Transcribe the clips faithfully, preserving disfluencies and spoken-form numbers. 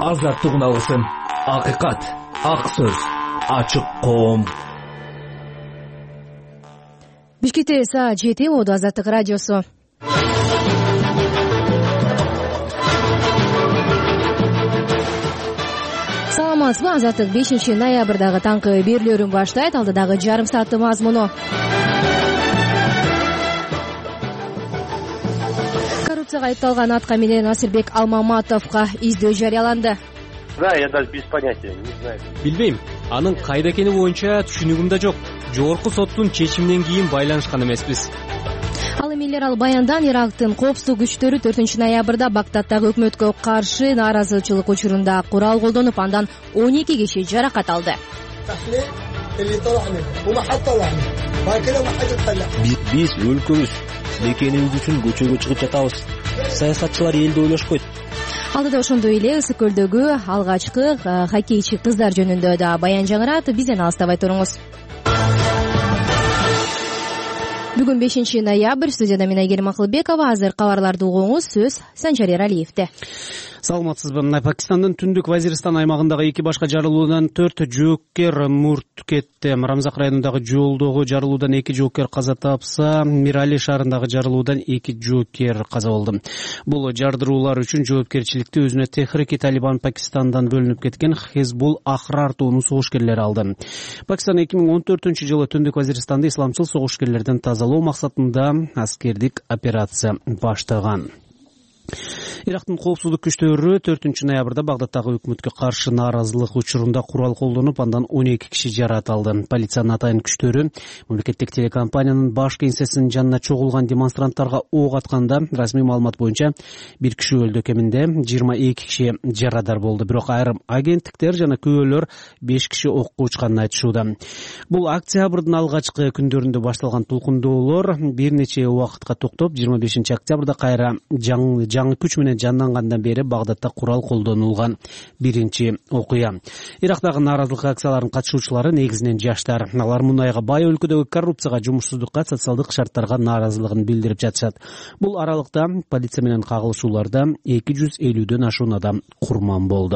азаттыгын алсын. Акыйкат, ак сөз, ачык коом. Бишкекте саат жети, Оду Азаттык радиосу. Саламатсызбы, Азаттык бешинчи ноябрдагы таңкы берүүлөрүн баштайт. Алдыдагы жарым сааттын мазмуну. Коррупцияга айыпталган атка менен Насырбек Алмаматовго издөө жарыяланды. Да, я даже без понятия, не знаю. Билбейм. Анын кайда экени боюнча түшүнүгүмдө жок. Жогорку соттун чечиминен кийин байланышкан эмеспиз. Ал эмелер ал баяндан Ирактын коопсуздук күчтөрү төртүнчү ноябрда Багдадтагы өкмөткө каршы нааразычылык учурунда курал колдонуп, андан он эки киши жаракат алды. Биз өлкөбүз экенибиз үчүн көчөгө чыгып жатабыз. Саясатчылар элди ойлошпойт. Алдыда ошондой эле Ысык көлдөгү алгачкы хоккейчи кыздар жөнүндө да баян жаңырат. Бизден алыстабай туруңуз. Бүгүн бешинчи ноябрь, студияда мен Айгерим Акылбекова. Азыр кабарларды угуңуз, сөз Санжар Эралиевде. Саламатсызбы. Пакистандын түндүк Вазиристан аймагындагы эки башка жарылуудан төрт жоокер мурт кетти. Рамзак районундагы жолдогу жарылуудан эки жоокер каза тапса, Мирали шаарындагы жарылуудан эки жоокер каза болду. Бул жардыруулар үчүн жоопкерчиликти өзүнө Техрики Талибан Пакистандан бөлүнүп кеткен Хизбул Ахрар тобунун согушкерлери алды. Пакистан эки миң он төртүнчү жылы түндүк Вазиристанды исламчыл согушкерлерден тазалоо максатында аскердик операция баштаган. Ирактын коопсуздук күчтөрү төртүнчү ноябрда Багдадтагы өкмөткө каршы нааразылык учурунда курал колдонуп, андан он эки киши жаракат алды. Полициянын атайын күчтөрү мамлекеттик телекомпаниянын баш кеңсесинин жанына чогулган демонстранттарга ок атканда, расмий маалымат боюнча бир киши өлдү, кеминде жыйырма эки киши жарадар болду. Бирок айрым агенттиктер жана күбөлөр беш киши окко учканын айтышууда. Бул октябрдын алгачкы күндөрүндө башталган толкундоолор бир нече убакытка токтоп, жыйырма бешинчи октябрда кайра жаңы күч менен жандангандан бери Багдадта курал колдонулган биринчи окуя. Ирактагы нааразылык акцияларынын катышуучулары негизинен жаштар. Алар мунайга бай өлкөдөгү коррупцияга, жумушсуздукка, социалдык шарттарга нааразылыгын билдирип жатышат. Бул аралыкта полиция менен кагылышууларда эки жүз элүүдөн ашуун адам курман болду.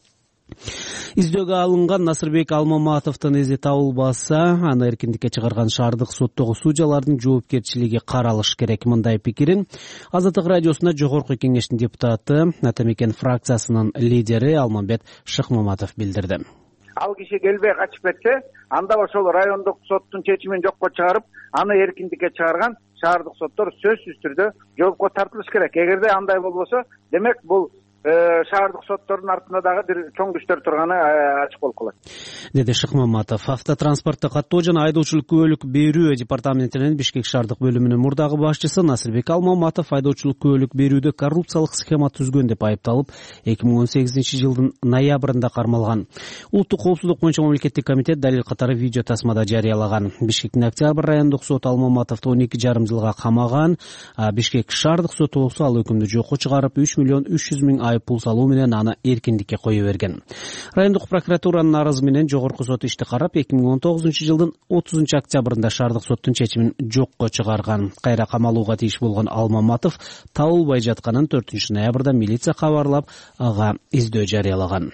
Издөөгө алынган Насырбек Алмаматовдун изи табылбаса, аны эркиндикке чыгарган шаардык соттогу судьялардын жоопкерчилиги каралыш керек. Мындай пикирин Азаттык радиосуна Жогорку кеңештин депутаты, Атамекен фракциясынын лидери Алмамбет Шыкмаматов билдирди. Ал киши келбей качып кетсе, анда ошол райондук соттун чечимин жокко чыгарып, аны эркиндикке чыгарган шаардык соттор сөзсүз түрдө жоопко тартылыш керек. Эгерде андай болбосо, демек бул шаардык соттордун артында дагы бир чоң күчтөр турганы ачык болуп калат, деди Шыкмаматов. Автотранспортто каттоо жана айдоочулук күбөлүк берүү департаментинин Бишкек шаардык бөлүмүнүн мурдагы башчысы Насырбек Алмаматов айдоочулук күбөлүк берүүдө коррупциялык схема түзгөн деп айыпталып, эки миң он сегизинчи жылдын ноябрында кармалган. Улуттук коопсуздук боюнча мамлекеттик комитет далил катары видео тасмада жарыялаган. Бишкектин Октябрь райондук соту Алмаматовду он эки жарым жылга камаган. Бишкек шаардык соту болсо ал өкүмдү жокко чыгарып, үч миллион үч жүз миң пул салуу менен аны эркиндикке кое берген. Райондук прокуратуранын арызы менен жогорку сот ишти карап, эки миң он тогузунчу жылдын отузунчу октябрында шаардык соттун чечимин жокко чыгарган. Кайра камалууга тийиш болгон Алмаматов табылбай жатканын төртүнчү ноябрда милиция кабарлап, ага издөө жарыялаган.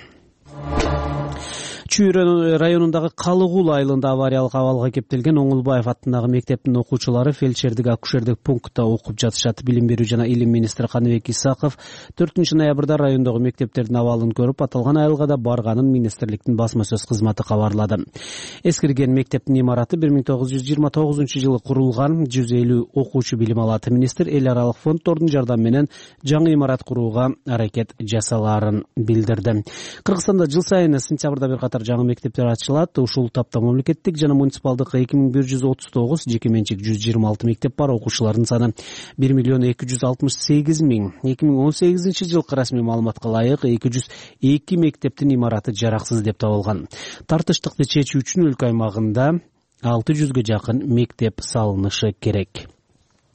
Чүй районундагы Калыгул айылында авариялык абалга кептелген Оңулбаев аттындагы мектептин окуучулары фельдшердик акушердик пунктта окуп жатышат. Билим берүү жана илим министри Каныбек Исаков төртүнчү ноябрда райондогу мектептердин абалын көрүп, аталган айылга да барганын министрликтин басма сөз кызматы кабарлады. Эскирген мектептин имараты бир миң тогуз жүз жыйырма тогузунчу жылы курулган, жүз элүү окуучу билим алат. Министр эл аралык фонддордун жардамы менен жаңы имарат курууга аракет жасалаарын билдирди. Кыргызстанда жыл сайын сентябрда бир катар жаңы мектептер ачылат. Ушул тапта мамлекеттик жана муниципалдык эки миң бир жүз отуз тогуз, жеке менчик жүз жыйырма алты мектеп бар. Окуучулардын саны бир миллион эки жүз алтымыш сегиз миң. эки миң он сегизинчи жылкы расмий маалыматка ылайык эки жүз эки мектептин имараты жараксыз деп табылган. Тартыштыкты чечүү үчүн өлкө аймагында алты жүзгө жакын мектеп салынышы керек.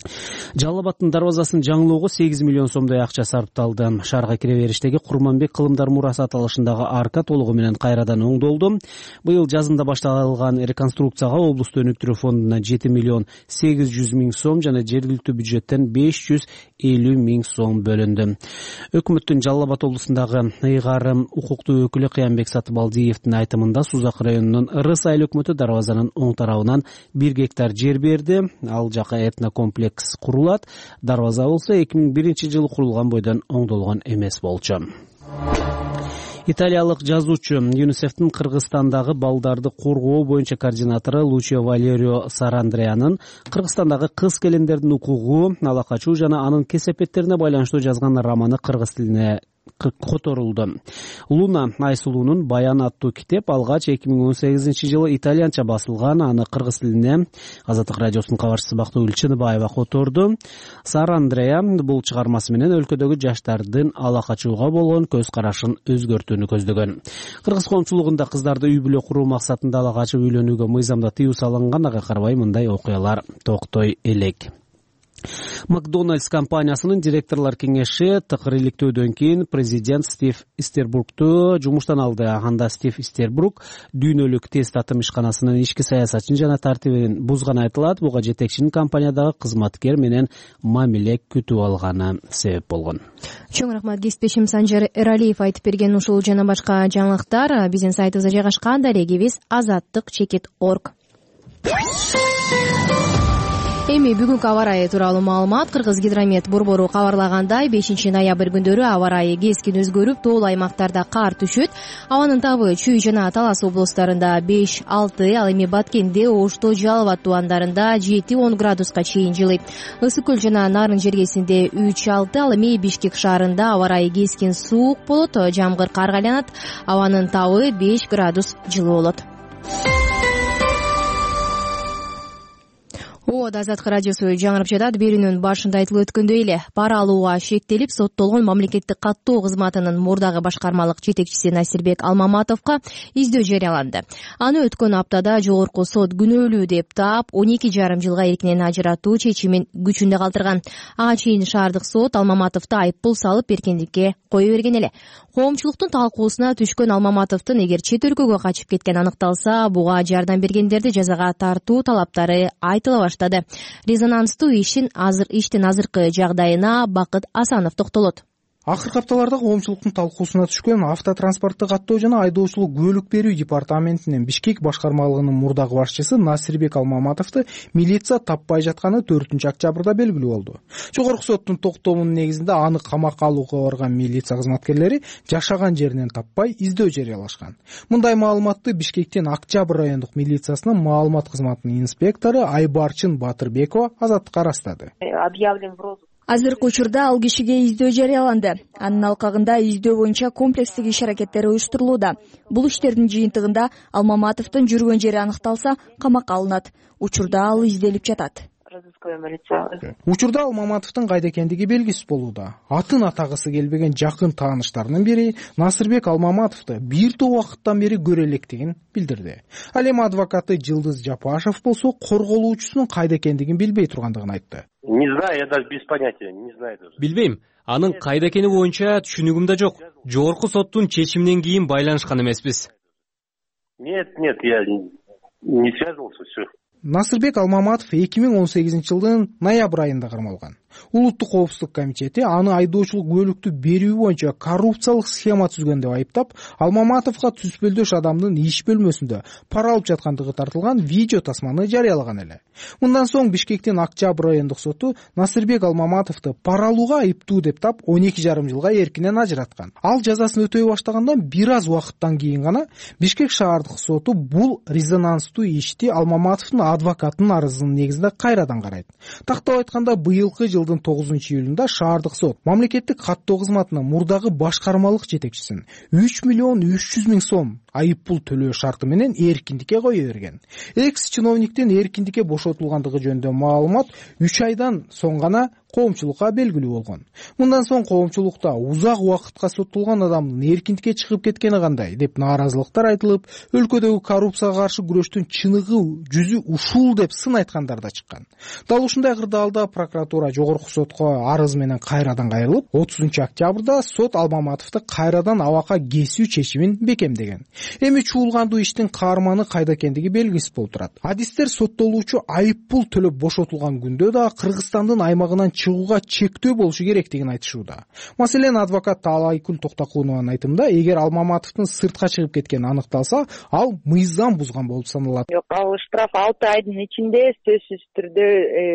Жалал Абадтын дарбазасын жаңылоого сегиз миллион сомдой акча сарпталды. Шаарга кире бериштеги Курманбек кылымдар мурасы аталышындагы арка толугу менен кайрадан оңдолду. Быйыл жазында башталган реконструкцияга облусту өнүктүрүү фондунан жети миллион сегиз жүз миң сом жана жергиликтүү бюджеттен беш жүз элүү миң сом бөлүндү. Өкмөттүн Жалал Абад облусундагы ыйгарым укуктуу өкүлү Кыянбек Сатыбалдиевдин айтымында Сузак районунун Ырыс айыл өкмөтү дарбазанын оң тарабынан бир гектар жер берди. Ал жака этнокомплекс курулат. Дарбаза болсо эки миң биринчи жылы курулган бойдон оңдолгон эмес болчу. Италиялык жазуучу ЮНИСЕФтин Кыргызстандагы балдарды коргоо боюнча координатору Лучио Валерио Сарандреянын Кыргызстандагы кыз келиндердин укугу, ала качуу жана анын кесепеттерине байланыштуу жазган романы кыргыз тилине которулду. Луна Айсулуунун Баян аттуу китеп алгач эки миң он сегизинчи жылы итальянча басылган. Аны кыргыз тилине Азаттык радиосунун кабарчысы Бактыгүл Чыныбаева которду. Сара Андрея бул чыгармасы менен өлкөдөгү жаштардын ала качууга болгон көз карашын өзгөртүүнү көздөгөн. Кыргыз коомчулугунда кыздарды үй бүлө куруу максатында ала качып үйлөнүүгө мыйзамда тыюу салынган, ага карабай мындай окуялар токтой элек. Макдональдс компаниясынын директорлор кеңеши тыкыр иликтөөдөн кийин президент Стив Истербургту жумуштан алды. Анда Стив Истербург дүйнөлүк тест атым ишканасынын ички саясатын жана тартибин бузганы айтылат. Буга жетекчинин компаниядагы кызматкер менен мамиле күтүп алганы себеп болгон. Чоң рахмат кесиптешим Санжар Эралиев айтып берген ушул жана башка жаңылыктар биздин сайтыбызда жайгашкан. Дарегибиз азаттык чекит точка орг. Эми бүгүнкү аба ырайы тууралуу маалымат. Кыргыз гидромет борбору кабарлагандай, бешинчи ноябрь күндөрү аба ырайы кескин өзгөрүп, тоолуу аймактарда кар түшөт. Абанын табы Чүй жана Талас облустарында беш алты, ал эми Баткенде, Ошто, Жалал Абад тубандарында жети он градуска чейин жылыйт. Ысык көл жана Нарын жергесинде үч алты, ал эми Бишкек шаарында аба ырайы кескин суук болот, жамгыр карга айланат. Абанын табы беш градус жылуу болот. Ода Азаттык радиосу жаңырып жатат. Берүүнүн башында айтылып өткөндөй эле, пара алууга шектелип соттолгон мамлекеттик каттоо кызматынын мурдагы башкармалык жетекчиси Насирбек Алмаматовго издөө жарыяланды. Аны өткөн аптада жогорку сот күнөөлүү деп таап, он эки жарым жылга эркинен ажыратуу чечимин күчүндө калтырган. Ага чейин шаардык сот Алмаматовду айыппул салып эркиндикке кое берген эле. Коомчулуктун талкуусуна түшкөн Алмаматовдун эгер чет өлкөгө качып кеткен аныкталса, буга жардам бергендерди жазага тартуу талаптары айтыла баштады. Резонанстуу ишин азыр иштин азыркы жагдайына Бакыт Асанов токтолот. Акыркы апталарда коомчулуктун талкуусуна түшкөн автотранспортту каттоо жана айдоочулук күбөлүк берүү департаментинин Бишкек башкармалыгынын мурдагы башчысы Насирбек Алмаматовду милиция таппай жатканы төртүнчү октябрда белгилүү болду. Жогорку соттун токтомунун негизинде аны камакка алууга барган милиция кызматкерлери жашаган жеринен таппай издөө жарыялашкан. Мындай маалыматты Бишкектен Октябрь райондук милициясынын маалымат кызматынын инспектору Айбарчын Батырбекова Азаттыкка ырастады. Объявлен в розыск. Азыркы учурда ал кишиге издөө жарыяланды. Анын алкагында издөө боюнча комплекстик иш-аракеттер уюштурулууда. Бул иштердин жыйынтыгында Алмаматовдун жүргөн жери аныкталса, камакка алынат. Учурда ал изделип жатат. Учурда Алмаматовдун кайда экендиги белгисиз болууда. Атын атагысы келбеген жакын тааныштарынын бири Насырбек Алмаматовду бир топ убакыттан бери көрө электигин билдирди. Ал эми адвокаты Жылдыз Жапашев болсо корголуучусунун кайда экендигин билбей тургандыгын айтты. Не знаю, я даже без понятия, не знаю даже. Билбейм. Анын кайда экени боюнча түшүнүгүм да жок. Жогорку соттун чечиминен кийин байланышкан эмеспиз. Нет, нет, я не связывался, все. Насырбек Алмаматов эки миң он сегизинчи жылдын ноябрь айында кармалган. Улуттук коопсуздук комитети аны айдоочулук бөлүктү берүү боюнча коррупциялык схема түзгөн деп айыптап, Алмаматовго түспөлдөш адамдын иш бөлмөсүндө пара алып жаткандыгы тартылган видео тасманы жарыялаган эле. Мындан соң Бишкектин Октябрь райондук соту Насырбек Алмаматовду пара алууга айыптуу деп тап он эки жарым жылга эркинен ажыраткан. Ал жазасын өтөй баштагандан бир аз убакыттан кийин гана Бишкек шаардык соту бул резонанстуу ишти Алмаматовдун адвокатынын арызынын негизинде кайрадан карайт. Тактап айтканда, быйылкы жылдын тогузунчу июлунда шаардык сот мамлекеттик каттоо кызматынын мурдагы башкармалык жетекчисин үч миллион үч жүз миң сом айыппул төлөө шарты менен эркиндикке кое берген. Экс чиновниктин эркиндикке бошотулгандыгы жөнүндө маалымат үч айдан соң гана коомчулукка белгилүү болгон. Мындан соң коомчулукта узак убакытка соттолгон адамдын эркиндикке чыгып кеткени кандай деп нааразылыктар айтылып, өлкөдөгү коррупцияга каршы күрөштүн чыныгы жүзү ушул деп сын айткандар да чыккан. Дал ушундай кырдаалда прокуратура жогорку сотко арыз менен кайрадан кайрылып, отузунчу октябрда сот Алмаматовду кайрадан абакка кесүү чечимин бекемдеген. Эми чуулгандуу иштин каарманы кайда экендиги белгисиз болуп турат. Адистер соттолуучу айып пул төлөп бошотулган күндө да Кыргызстандын аймагынан чыгууга чектөө болушу керектигин айтышууда. Маселен, адвокат Талайкүл Токтокунованын айтымында, эгер Алмаматовдун сыртка чыгып кеткени аныкталса, ал мыйзам бузган болуп саналат. Жок, ал штраф алты айдын ичинде сөзсүз түрдө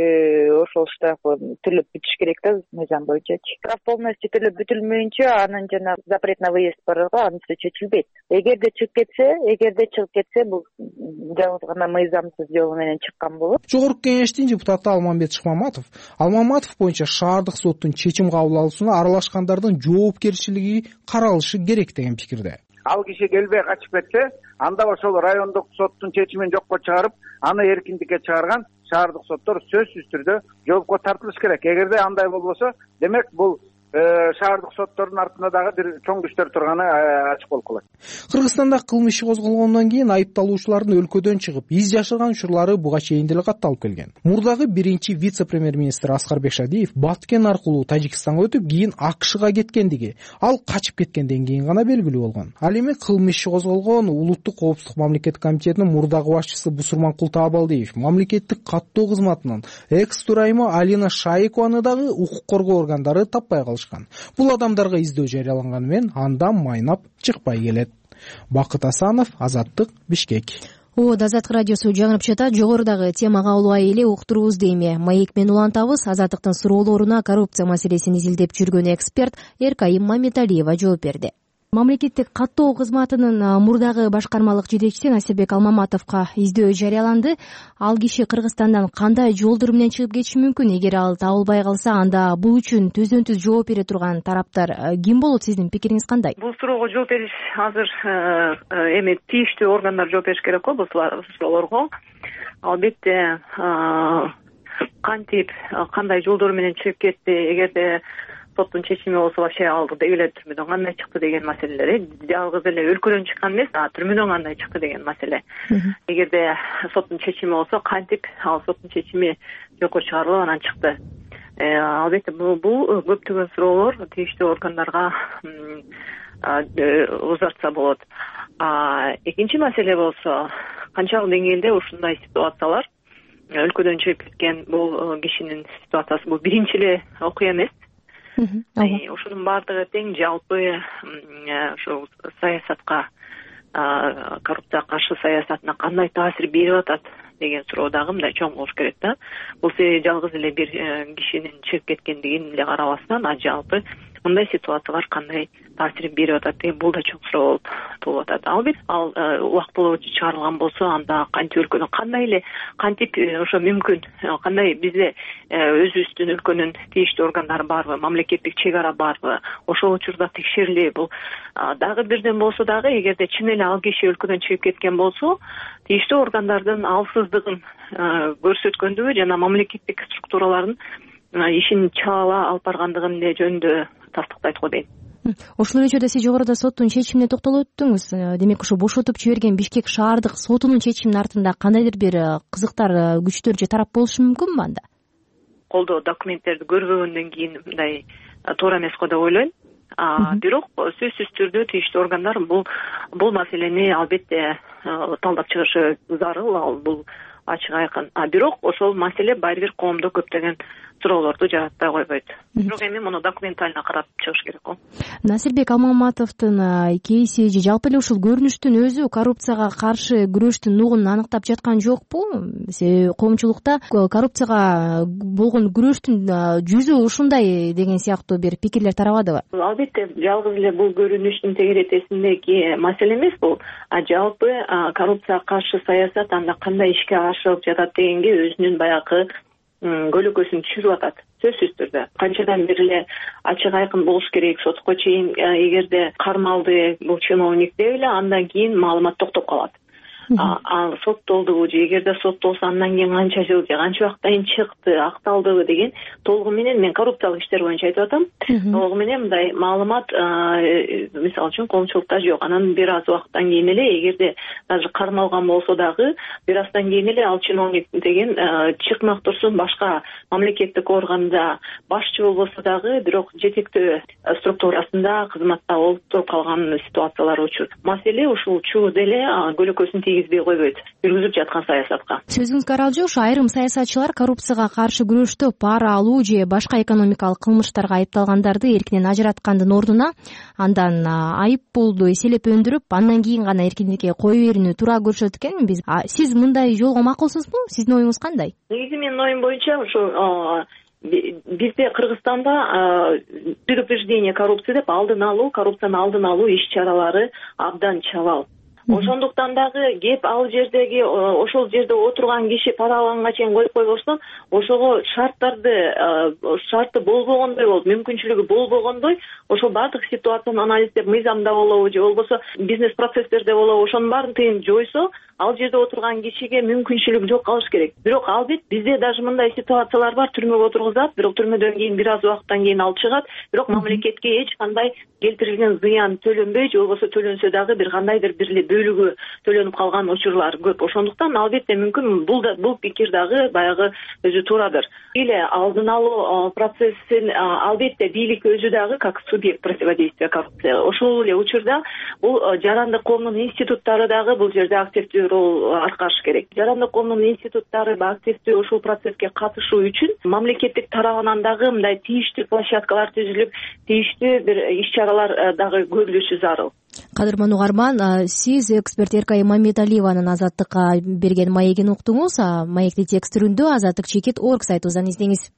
ошол штрафты төлөп бүтүш керек да, мыйзам боюнча. Штраф полностью төлөп бүтүлмөйүнчө анын жана запрет на выезд бар го, анысы чечилбейт. Эгерде чыгып кетсе, эгерде чыгып кетсе, бул жалгыз гана мыйзамсыз жол менен чыккан болот. Жогорку кеңештин депутаты Алмамбет Шыкмаматов Алмаматов боюнча шаардык соттун чечим кабыл алуусуна аралашкандардын жоопкерчилиги каралышы керек деген пикирде. Ал киши келбей качып кетсе, анда ошол райондук соттун чечимин жокко чыгарып, аны эркиндикке чыгарган шаардык соттор сөзсүз түрдө жоопко тартылыш керек. Эгерде андай болбосо, демек бул шаардык соттордун артында дагы бир чоң күчтөр турганы ачык болуп калат. Кыргызстанда кылмыш иши козголгондон кийин айыпталуучулардын өлкөдөн чыгып из жашырган учурлары буга чейин деле катталып келген. Мурдагы биринчи вице-премьер-министр Аскарбек Шадиев Баткен аркылуу Тажикстанга өтүп, кийин АКШга кеткендиги, ал качып кеткенден кийин гана белгилүү болгон. Ал эми кылмыш иши козголгон Улуттук коопсуздук мамлекеттик комитетинин мурдагы башчысы Бусурманкул Таабалдиев мамлекеттик каттоо кызматынын экс-төрайымы Алина Шайыкованы дагы укук коргоо органдары таппай калышкан. Бул адамдарга издөө жарыяланганы менен андан майнап чыкпай келет. Бакыт Асанов, Азаттык, Бишкек. О, Азаттык радиосу жаңырып жатат. Жогорудагы темага улай эле уктурубузду эми маек менен улантабыз. Азаттыктын суроолоруна коррупция маселесин изилдеп жүргөн эксперт Эркайым Мамедалиева жооп берди. Мамлекеттик каттоо кызматынын мурдагы башкармалык жетекчиси Насирбек Алмаматовго издөө жарыяланды. Ал киши Кыргызстандан кандай жолдор менен чыгып кетиши мүмкүн? Эгер ал табылбай калса, анда бул үчүн түздөн түз жооп бере турган тараптар ким болот? Сиздин пикириңиз кандай? Бул суроого жооп бериш азыр эми тийиштүү органдар жооп бериш керек го бул суроолорго. Албетте кантип кандай жолдор менен чыгып кетти, эгерде соттун чечими болсо вообще ал деги эле түрмөдөн кандай чыкты деген маселелер, жалгыз эле өлкөдөн чыккан эмес, а түрмөдөн кандай чыкты деген маселе. Эгерде соттун чечими болсо, кантип ал соттун чечими жокко чыгарылып анан чыкты. Албетте бул көптөгөн суроолор тийиштүү органдарга узартса болот. Экинчи маселе болсо, канчалык деңгээлде ушундай ситуациялар өлкөдөн чыгып кеткен бул кишинин ситуациясы, бул биринчи эле окуя эмес. Ошонун баардыгы тең жалпы ошол саясатка, коррупцияга каршы саясатына кандай таасир берип атат деген суроо дагы мындай чоң болуш керек да. Бул жалгыз эле бир кишинин чыгып кеткендигин эле карабастан, а жалпы мындай ситуациялар кандай таасир берип атат деген бул да чоң суроо болуп туулуп атат. Албетте ал убактылуу чыгарылган болсо, анда кантип өлкөнүн кандай эле кантип ошо мүмкүн, кандай бизде өзүбүздүн өлкөнүн тийиштүү органдары барбы, мамлекеттик чек ара барбы, ошол учурда текшерилеби? Бул дагы бирден болсо дагы, эгерде чын эле ал киши өлкөдөн чыгып кеткен болсо, тийиштүү органдардын алсыздыгын көрсөткөндүгү жана мамлекеттик структуралардын ишин чала алып баргандыгын эле жөнүндө тастыктайт го дейм. Ошол эле сиз жогоруда соттун чечимине токтолуп өттүңүз. Демек, ошо бошотуп жиберген Бишкек шаардык сотунун чечиминин артында кандайдыр бир кызыктар, күчтөр же тарап болушу мүмкүнбү анда? Колдоо документтерди көрбөгөндөн кийин мындай туура эмес го деп ойлойм. Бирок сөзсүз түрдө тийиштүү органдар бул бул маселени албетте талдап чыгышы зарыл, ал бул ачык айкын. А бирок ошол маселе баары бир коомдо көптөгөн суроолорду жаратпай койбойт. Бирок эми муну документально карап чыгыш керек го. Насирбек Алмаматовдун кейси же жалпы эле ушул көрүнүштүн өзү коррупцияга каршы күрөштүн нугун аныктап жаткан жокпу? Коомчулукта коррупцияга болгон күрөштүн жүзү ушундай деген сыяктуу бир пикирлер тарабадыбы? Албетте, жалгыз эле бул көрүнүштүн тегеретесиндеги маселе эмес бул, а жалпы коррупцияга каршы саясат анда кандай ишке ашырылып жатат дегенге өзүнүн баягы көлөкөсүн түшүрүп атат. Сөзсүз түрдө канчадан бери эле ачык айкын болуш керек, сотко чейин эгерде кармалды бул чиновник деп эле, андан кийин маалымат токтоп калат. ал соттолдубу же эгерде соттолсо андан кийин канча жыл же канча убакыттан кийин чыкты, акталдыбы деген толугу менен мен коррупциялык иштер боюнча айтып атам. Толугу менен мындай маалымат мисалы үчүн коомчулукта жок. Анан бир аз убакыттан кийин эле эгерде даже кармалган болсо дагы бир аздан кийин эле ал чиновник деген чыкмак турсун башка мамлекеттик органда башчы болбосо дагы бирок жетектөө структурасында кызматта болуп туруп калган ситуациялар учур. Маселе ушул чуу деле көлөкөсүн тийгизбей койбойт жүргүзүп жаткан саясатка. Сөзүңүзгө аралжуу ушу айрым саясатчылар коррупцияга каршы күрөштө пара алуу же башка экономикалык кылмыштарга айыпталгандарды эркинен ажыраткандын ордуна андан айып пулду эселеп өндүрүп, андан кийин гана эркиндикке кое берүүнү туура көрүшөт экенбиз. Сиз мындай жолго макулсузбу? Сиздин оюңуз кандай? Негизи менин оюм боюнча ушу бизде Кыргызстанда предупреждение коррупции деп алдын алуу, коррупцияны алдын алуу иш чаралары абдан чабал. Ошондуктан дагы кеп ал жердеги ошол жерде отурган киши пара алганга чейин коюп койбостон, ошого шарттарды шарты болбогондой болуп, мүмкүнчүлүгү болбогондой, ошол баардык ситуацияны анализдеп мыйзамда болобу же болбосо бизнес процесстерде болобу, ошонун баарын тыйын жойсо, ал жерде отурган кишиге мүмкүнчүлүк жок калыш керек. Бирок албет бизде даже мындай ситуациялар бар, түрмөгө отургузат, бирок түрмөдөн кийин бир аз убакыттан кийин алып чыгат, бирок мамлекетке эч кандай келтирилген зыян төлөнбөй же болбосо төлөнсө дагы бир кандайдыр бир бөлүгү төлөнүп калган учурлар көп. Ошондуктан албетте мүмкүн бул да бул пикир дагы баягы өзү туурадыр. Эле алдын алуу процессин албетте бийлик өзү дагы как субъект противодействия коррупции. Ошол эле учурда бул жарандык коомдун институттары дагы бул жерде активдүү рол аткарыш керек. Жарандык коомдун институттары активдүү ушул процесске катышуу үчүн мамлекеттик тарабынан дагы мындай тийиштүү площадкалар түзүлүп, тийиштүү бир иш чаралар дагы көрүлүшү зарыл. Кадырман угарман, сиз эксперт Эркай Мамедалиеванын Азаттыкка берген маегин уктуңуз. Маекти текст түрүндө азаттык чекит орг сайтыбыздан издеңиз.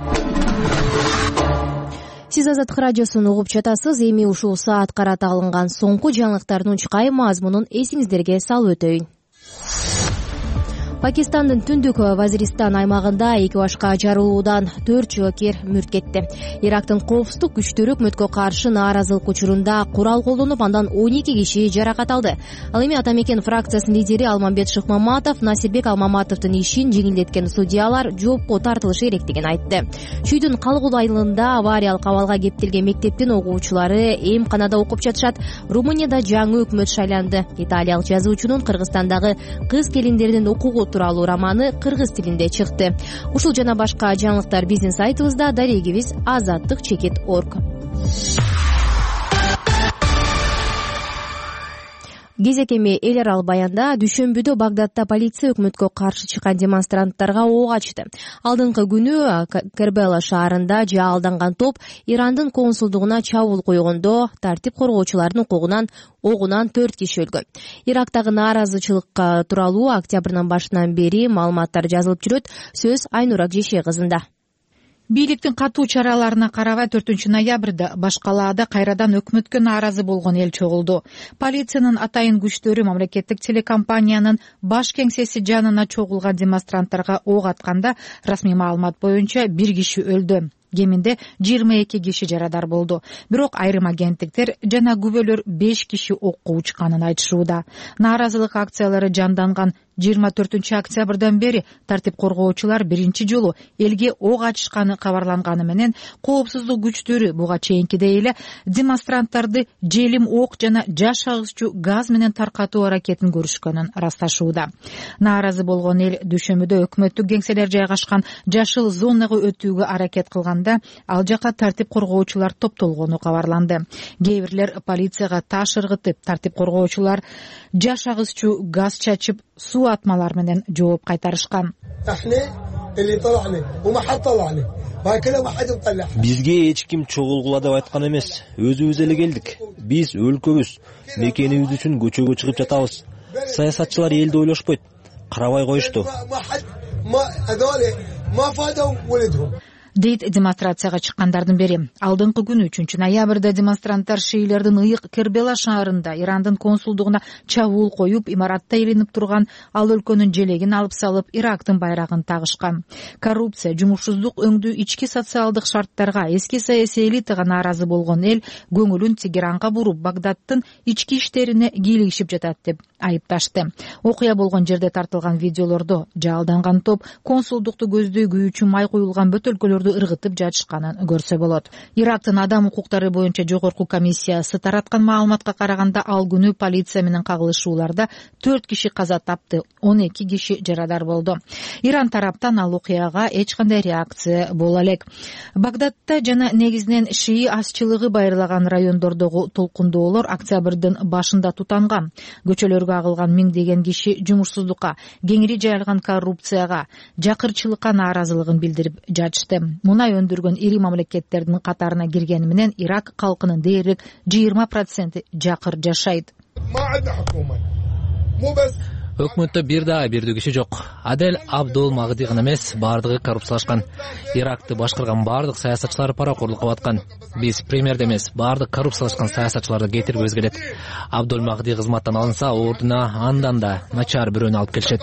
Сиз Азаттык радиосун угуп жатасыз. Эми ушул саат карата алынган соңку жаңылыктардын чыкай мазмунун эсиңиздерге салып өтөйүн. Пакистандын түндүк Вазиристан аймагында эки башка жарылуудан төрт жоокер мүрт кетти. Ирактын коопсуздук күчтөрү өкмөткө каршы нааразылык учурунда курал колдонуп, андан он эки киши жаракат алды. Ал эми Ата Мекен фракциясынын лидери Алмамбет Шыкмаматов Насирбек Алмаматовдун ишин жеңилдеткен судьялар жоопко тартылышы керектигин айтты. Чүйдүн Калгул айылында авариялык абалга кептелген мектептин окуучулары эмканада окуп жатышат. Румынияда жаңы өкмөт шайланды. Италиялык жазуучунун Кыргызстандагы кыз келиндердин укугу тууралуу романы кыргыз тилинде чыкты. Ушул жана башка жаңылыктар биздин сайтыбызда, дарегибиз азаттык чекит орг. Кезек эми эл аралык баянда дүйшөмбүдө Багдадда полиция өкмөткө каршы чыккан демонстранттарга ок ачты. Алдыңкы күнү Кербела шаарында жаалданган топ Ирандын консулдугуна чабуул койгондо тартип коргоочулардын укугунан огунан төрт киши өлгөн. Ирактагы нааразычылыкка тууралуу октябрдын башынан бери маалыматтар жазылып жүрөт. Сөз Айнура Жеше кызында. Бийликтин катуу чараларына карабай төртүнчү ноябрда баш калаада кайрадан өкмөткө нааразы болгон эл чогулду. Полициянын атайын күчтөрү мамлекеттик телекомпаниянын баш кеңсеси жанына чогулган демонстранттарга ок атканда расмий маалымат боюнча бир киши өлдү. Кеминде жыйырма эки киши жарадар болду. Бирок айрым агенттиктер жана күбөлөр беш киши окко учканын айтышууда. Нааразылык акциялары жанданган жыйырма төртүнчү октябрдан бери тартип коргоочулар биринчи жолу элге ок ачышканы кабарланганы менен коопсуздук күчтөрү буга чейинкидей эле демонстранттарды желим ок жана жаш агызчу газ менен таркатуу аракетин көрүшкөнүн ырасташууда. Нааразы болгон эл дүйшөмбүдө өкмөттүк кеңселер жайгашкан жашыл зонага өтүүгө аракет кылганда ал жака тартип коргоочулар топтолгону кабарланды. Кээ бирлер полицияга таш ыргытып, тартип коргоочулар жаш агызчу газ чачып, суу атмалар менен жооп кайтарышкан. Бизге эч ким чогулгула деп айткан эмес, өзүбүз эле келдик. Биз өлкөбүз, мекенибиз үчүн көчөгө чыгып жатабыз. Саясатчылар элди ойлошпойт, карабай коюшту. дейт демонстрацияга чыккандардын бири. Алдыңкы күнү үчүнчү ноябрда демонстранттар шиилердин ыйык Кербела шаарында Ирандын консулдугуна чабуул коюп, имаратта илинип турган ал өлкөнүн желегин алып салып, Ирактын байрагын тагышкан. Коррупция, жумушсуздук өңдүү ички социалдык шарттарга, эски саясий элитага нааразы болгон эл көңүлүн Тегеранга буруп, Багдадтын ички иштерине кийлигишип жатат деп айыпташты. Окуя болгон жерде тартылган видеолордо жалданган топ консулдукту көздөй күйүүчү май куюлган бөтөлкөлөрдү ыргытып жатышканын көрсө болот. Ирактын адам укуктары боюнча жогорку комиссиясы тараткан маалыматка караганда, ал күнү полиция менен кагылышууларда төрт киши каза тапты, он эки киши жарадар болду. Иран тараптан ал окуяга эч кандай реакция боло элек. Багдадта жана негизинен шии азчылыгы байырлаган райондордогу толкундоолор октябрдын башында тутанган. Көчөлөргө агылган миңдеген киши жумушсуздукка, кеңири жайылган коррупцияга, жакырчылыкка нааразылыгын билдирип жатышты. Мунай өндүргөн ири мамлекеттердин катарына киргени менен Ирак калкынын дээрлик жыйырма проценти жакыр жашайт. Өкмөттө бир дагы бирдүү киши жок. Адель Абдул Магди гана эмес, бардыгы коррупциялашкан. Иракты башкарган бардык саясатчылар паракорлук кылып аткан. Биз премьерде эмес, бардык коррупциялашкан саясатчыларды кетирбөз келет. Абдул Магди кызматтан алынса, ордуна андан да начар бирөөнү алып келишет.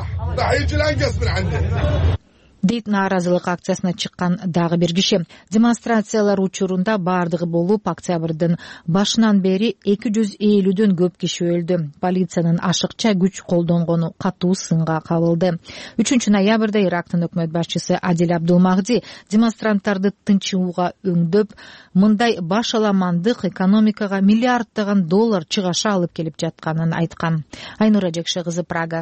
дейт нааразылык акциясына чыккан дагы бир киши. Демонстрациялар учурунда бардыгы болуп, октябрдын башынан бери эки жүз элүүдөн көп киши өлдү. Полициянын ашыкча күч колдонгону катуу сынга кабылды. үчүнчү ноябрда Ирактын өкмөт башчысы Адель Абдул Магди демонстранттарды тынчууга өңдөп, мындай баш аламандык экономикага миллиарддаган доллар чыгаша алып келип жатканын айткан. Айнура Жекше кызы, Прага.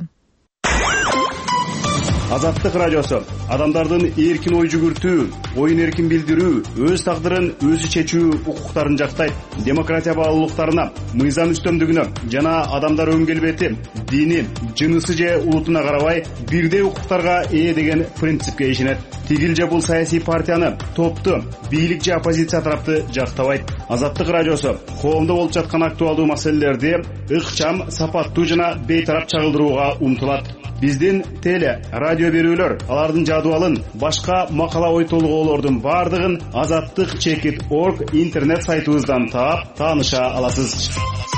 Азаттык радиосу адамдардын эркин ой жүгүртүү, оюн эркин билдирүү, өз тагдырын өзү чечүү укуктарын жактайт. Демократия баалуулуктарына, мыйзам үстөмдүгүнө жана адамдар өң келбети, дини, жынысы же улутуна карабай бирдей укуктарга ээ деген принципке ишенет. Тигил же бул саясий партияны, топту, бийлик же оппозиция тарапты жактабайт. Азаттык радиосу коомдо болуп жаткан актуалдуу маселелерди ыкчам, сапаттуу жана бейтарап чагылдырууга умтулат. Биздин теле, радио берүүлөр, алардын жадыбалын, башка макала ой толгоолордун бардыгын азаттык чекит точка орг интернет сайтыбыздан таап, тааныша аласыз.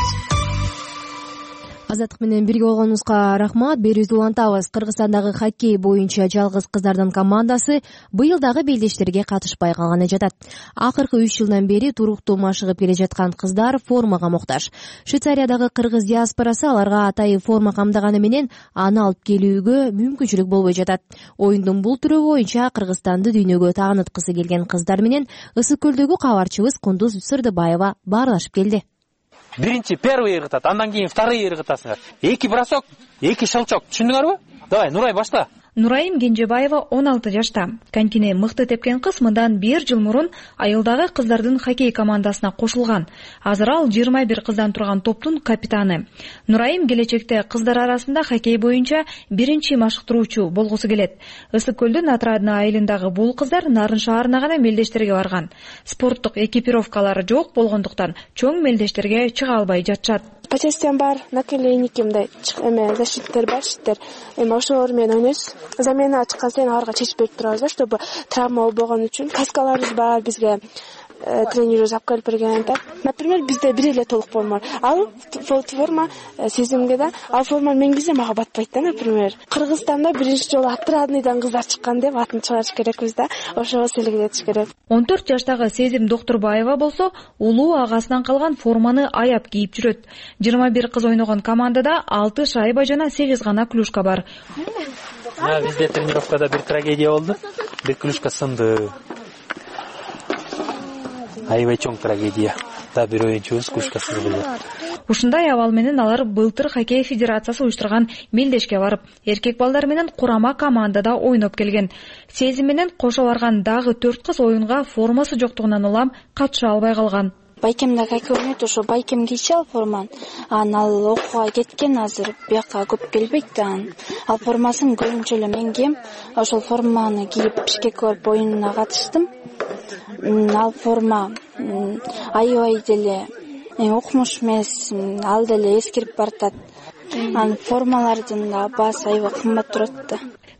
Азаттык менен бирге болгонуңузга рахмат. Берүүбүздү улантабыз. Кыргызстандагы хоккей боюнча жалгыз кыздардын командасы быйыл дагы белдештерге катышпай калганы жатат. Акыркы үч жылдан бери туруктуу машыгып келе жаткан кыздар формага муктаж. Швейцариядагы кыргыз диаспорасы аларга атайын форма камдаганы менен аны алып келүүгө мүмкүнчүлүк болбой жатат. Оюндун бул түрү боюнча Кыргызстанды дүйнөгө тааныткысы келген кыздар менен Ысык көлдөгү кабарчыбыз Кундуз Сырдыбаева баарлашып келди. Биринчи первый ыргытат, андан кийин второй ыргытасыңар. Эки бросок, эки шылчок. Түшүндүңөрбү? Давай, Нурай, башла. Нурайым Кенжебаева он алты жашта. Конькине мыкты тепкен кыз мындан бир жыл мурун айылдагы кыздардын хоккей командасына кошулган. Азыр ал жыйырма бир кыздан турган топтун капитаны. Нурайым келечекте кыздар арасында хоккей боюнча биринчи машыктыруучу болгусу келет. Ысык көлдүн Отрадный айылындагы бул кыздар Нарын шаарына гана мелдештерге барган. Спорттук экипировкалары жок болгондуктан чоң мелдештерге чыга албай жатышат. По частям бар, наколенники мындай эме защиттер бар, щиттер. Эми ошолор менен ойнойбуз. Замена чыккан сайын аларга чечип берип турабыз да, чтобы травма болбогон үчүн. Каскаларыбыз бар, бизге тренер алып келип берген да. Например, бизде бир эле толук форма. Ал форма сезимге да, ал форма мен кезде мага батпайт да, например. Кыргызстанда биринчи жолу Отрадныйдан кыздар чыккан деп атын чыгарыш керекпиз да. Ошого селегетиш керек. он төрт жаштагы Сезим Доктурбаева болсо, улуу агасынан калган форманы аяп кийип жүрөт. жыйырма бир кыз ойногон командада алты шайба жана сегиз гана клюшка бар. Бизде тренировкада бир трагедия болду. Бир клюшка сынды. Аябай чоң трагедия. Да бир оюнчубуз клюшка сынды. Ушундай абал менен алар былтыр хоккей федерациясы уюштурган мелдешке барып, эркек балдар менен курама командада ойноп келген. Сезим менен кошо барган дагы төрт кыз оюнга формасы жоктугунан улам катыша албай калган. Байкемде как ойнойт, ошо байкем кийчи ал форманы. Анан ал окууга кеткен, азыр бияка көп келбейт да. Ал формасын көбүнчө эле мен кийем. Ошол форманы кийип Бишкек барып оюнуна катыштым. Ал форма аябай деле окумуш эмес, ал деле эскирип баратат. Анын формалардын да баасы аябай кымбат турат да.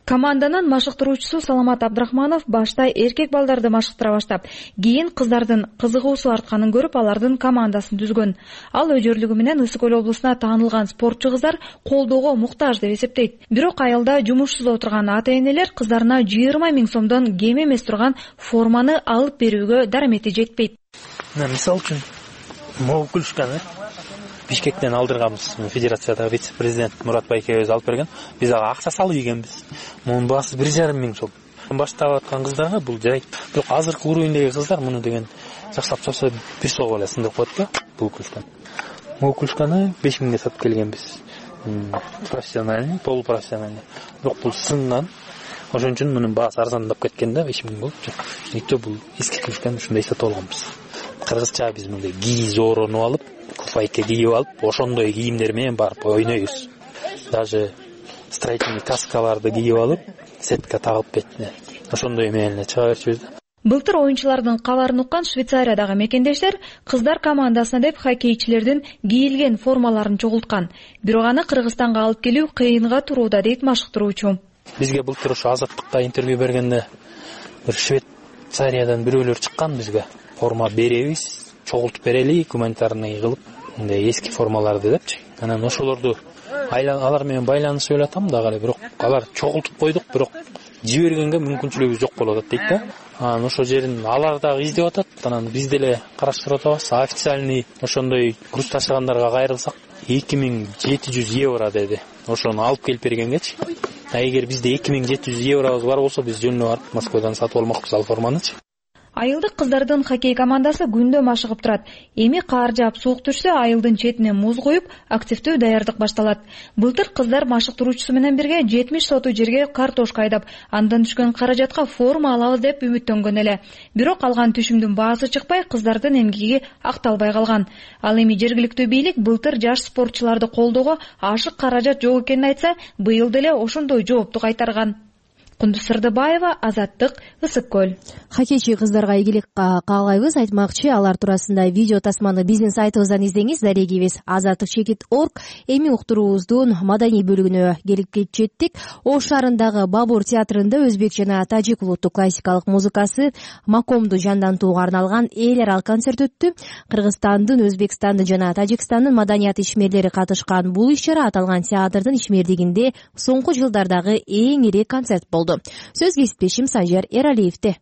Команданын машыктыруучусу Саламат Абдрахманов башта эркек балдарды машыктыра баштап, кийин кыздардын кызыгуусу артканын көрүп, алардын командасын түзгөн. Ал өжөрлүгү менен Ысык Көл облусуна таанылган спортчу кыздар колдоого муктаж деп эсептейт. Бирок айылда жумушсуз отурган ата-энелер кыздарына жыйырма миң сомдон кем эмес турган форманы алып берүүгө дарамети жетпейт. Мисалы үчүн могу күлүшкөн Бишкектен алдырганбыз. Федерациядагы вице-президент Мурат Байкебез алып берген. Биз ага акча салып ийгенбиз. Мунун баасы бир жарым миң сом. Баштап аткан кыздарга бул жарайт. Бирок азыркы уровендеги кыздар муну деген жакшылап чапса бир сого эле сындырып коет да. Бул күлүшкөн. Могу күлүшкөнү беш миңге сатып келгенбиз. Профессиональный, полупрофессиональный. Бирок бул сынган. Ошон үчүн мунун баасы арзандап кеткен да, беш миң болупчу. Никто бул эски күлүшкөн ушундай сатып алганбыз. Кыргызча биз мындай гий зооронуп алып, куфайка кийип алып, ошондой кийимдер менен барып ойнойбуз. Даже строительный каскаларды кийип алып, сетка тагып кетти. Ошондой менен эле чыга берчүбүз да. Былтыр оюнчулардын кабарын уккан Швейцариядагы мекендештер кыздар командасына деп хоккейчилердин кийилген формаларын чогулткан. Бирок аны Кыргызстанга алып келүү кыйынга турууда дейт машыктыруучу. Бизге былтыр ушу Азаттыкка интервью бергенде бир Швейцариядан бирөөлөр чыккан бизге. Форма беребиз, чогултуп берели, гуманитарный кылып, мындай эски формаларды депчи. Анан ошолорду алар менен байланышып эле атам дагы эле, бирок алар чогултуп койдук, бирок жибергенге мүмкүнчүлүгү жок болуп атат дейт да. Анан ошол жерин алар дагы издеп атат. Анан биз деле караштырып атабыз. Официальный ошондой груз ташыгандарга кайрылсак эки миң жети жүз евро деди. Ошону алып келип бергенгечи. А эгер бизде эки миң жети жүз евробуз бар болсо, биз жөнүнө барып Москвадан сатып алмакпыз ал форманычы. Айылдык кыздардын хоккей командасы күндө машыгып турат. Эми каар жаап суук түшсө, айылдын четине муз коюп, активдүү даярдык башталат. Былтыр кыздар машыктыруучусу менен бирге жетимиш соту жерге картошка айдап, андан түшкөн каражатка форма алабыз деп үмүттөнгөн эле. Бирок алган түшүмдүн баасы чыкпай, кыздардын эмгеги акталбай калган. Ал эми жергиликтүү бийлик былтыр жаш спортчуларды колдоого ашык каражат жок экенин айтса, быйыл деле ошондой жоопту кайтарган. Кундуз Сырдыбаева, Азаттык, Ысык Көл. Хоккейчи кыздарга ийгилик каалайбыз. Айтмакчы, алар туурасында видео тасманы биздин сайтыбыздан издеңиз. Дарегибиз азаттык чекит точка орг. Эми уктуруубуздун маданий бөлүгүнө келип жеттик. Ош шаарындагы Бабур театрында өзбек жана тажик улуттук классикалык музыкасы Макомду жандантууга арналган эл аралык концерт өттү. Кыргызстандын, Өзбекстандын жана Тажикстандын маданият ишмерлери катышкан бул иш-чара аталган театрдын ишмердигинде соңку жылдардагы эң ири концерт болду. Сөз кесиптешим Санжар Эралиевде.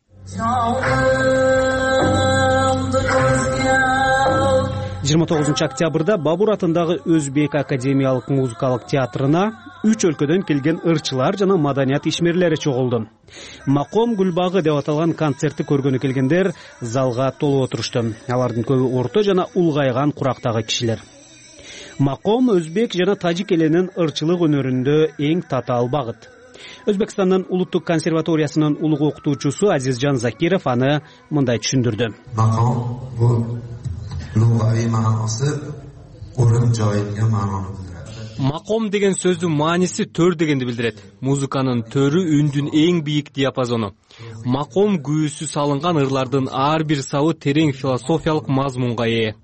жыйырма тогузунчу октябрда Бабур атындагы Өзбек академиялык музыкалык театрына үч өлкөдөн келген ырчылар жана маданият ишмерлери чогулду. Маком Гүлбагы деп аталган концертти көргөнү келгендер залга толуп отурушту. Алардын көбү орто жана улгайган курактагы кишилер. Маком өзбек жана тажик элинин ырчылык өнөрүндө эң татаал багыт. Өзбекстандын улуттук консерваториясынын улуг окутуучусу Азизжан Закиров аны мындай түшүндүрдү. Маком бул лугави маанасы орун жайга маананы билдирет. Маком деген сөздүн мааниси төр дегенди билдирет. Музыканын төрү үндүн эң бийик диапазону. Маком күүсү салынган ырлардын ар бир сабы терең философиялык мазмунга ээ.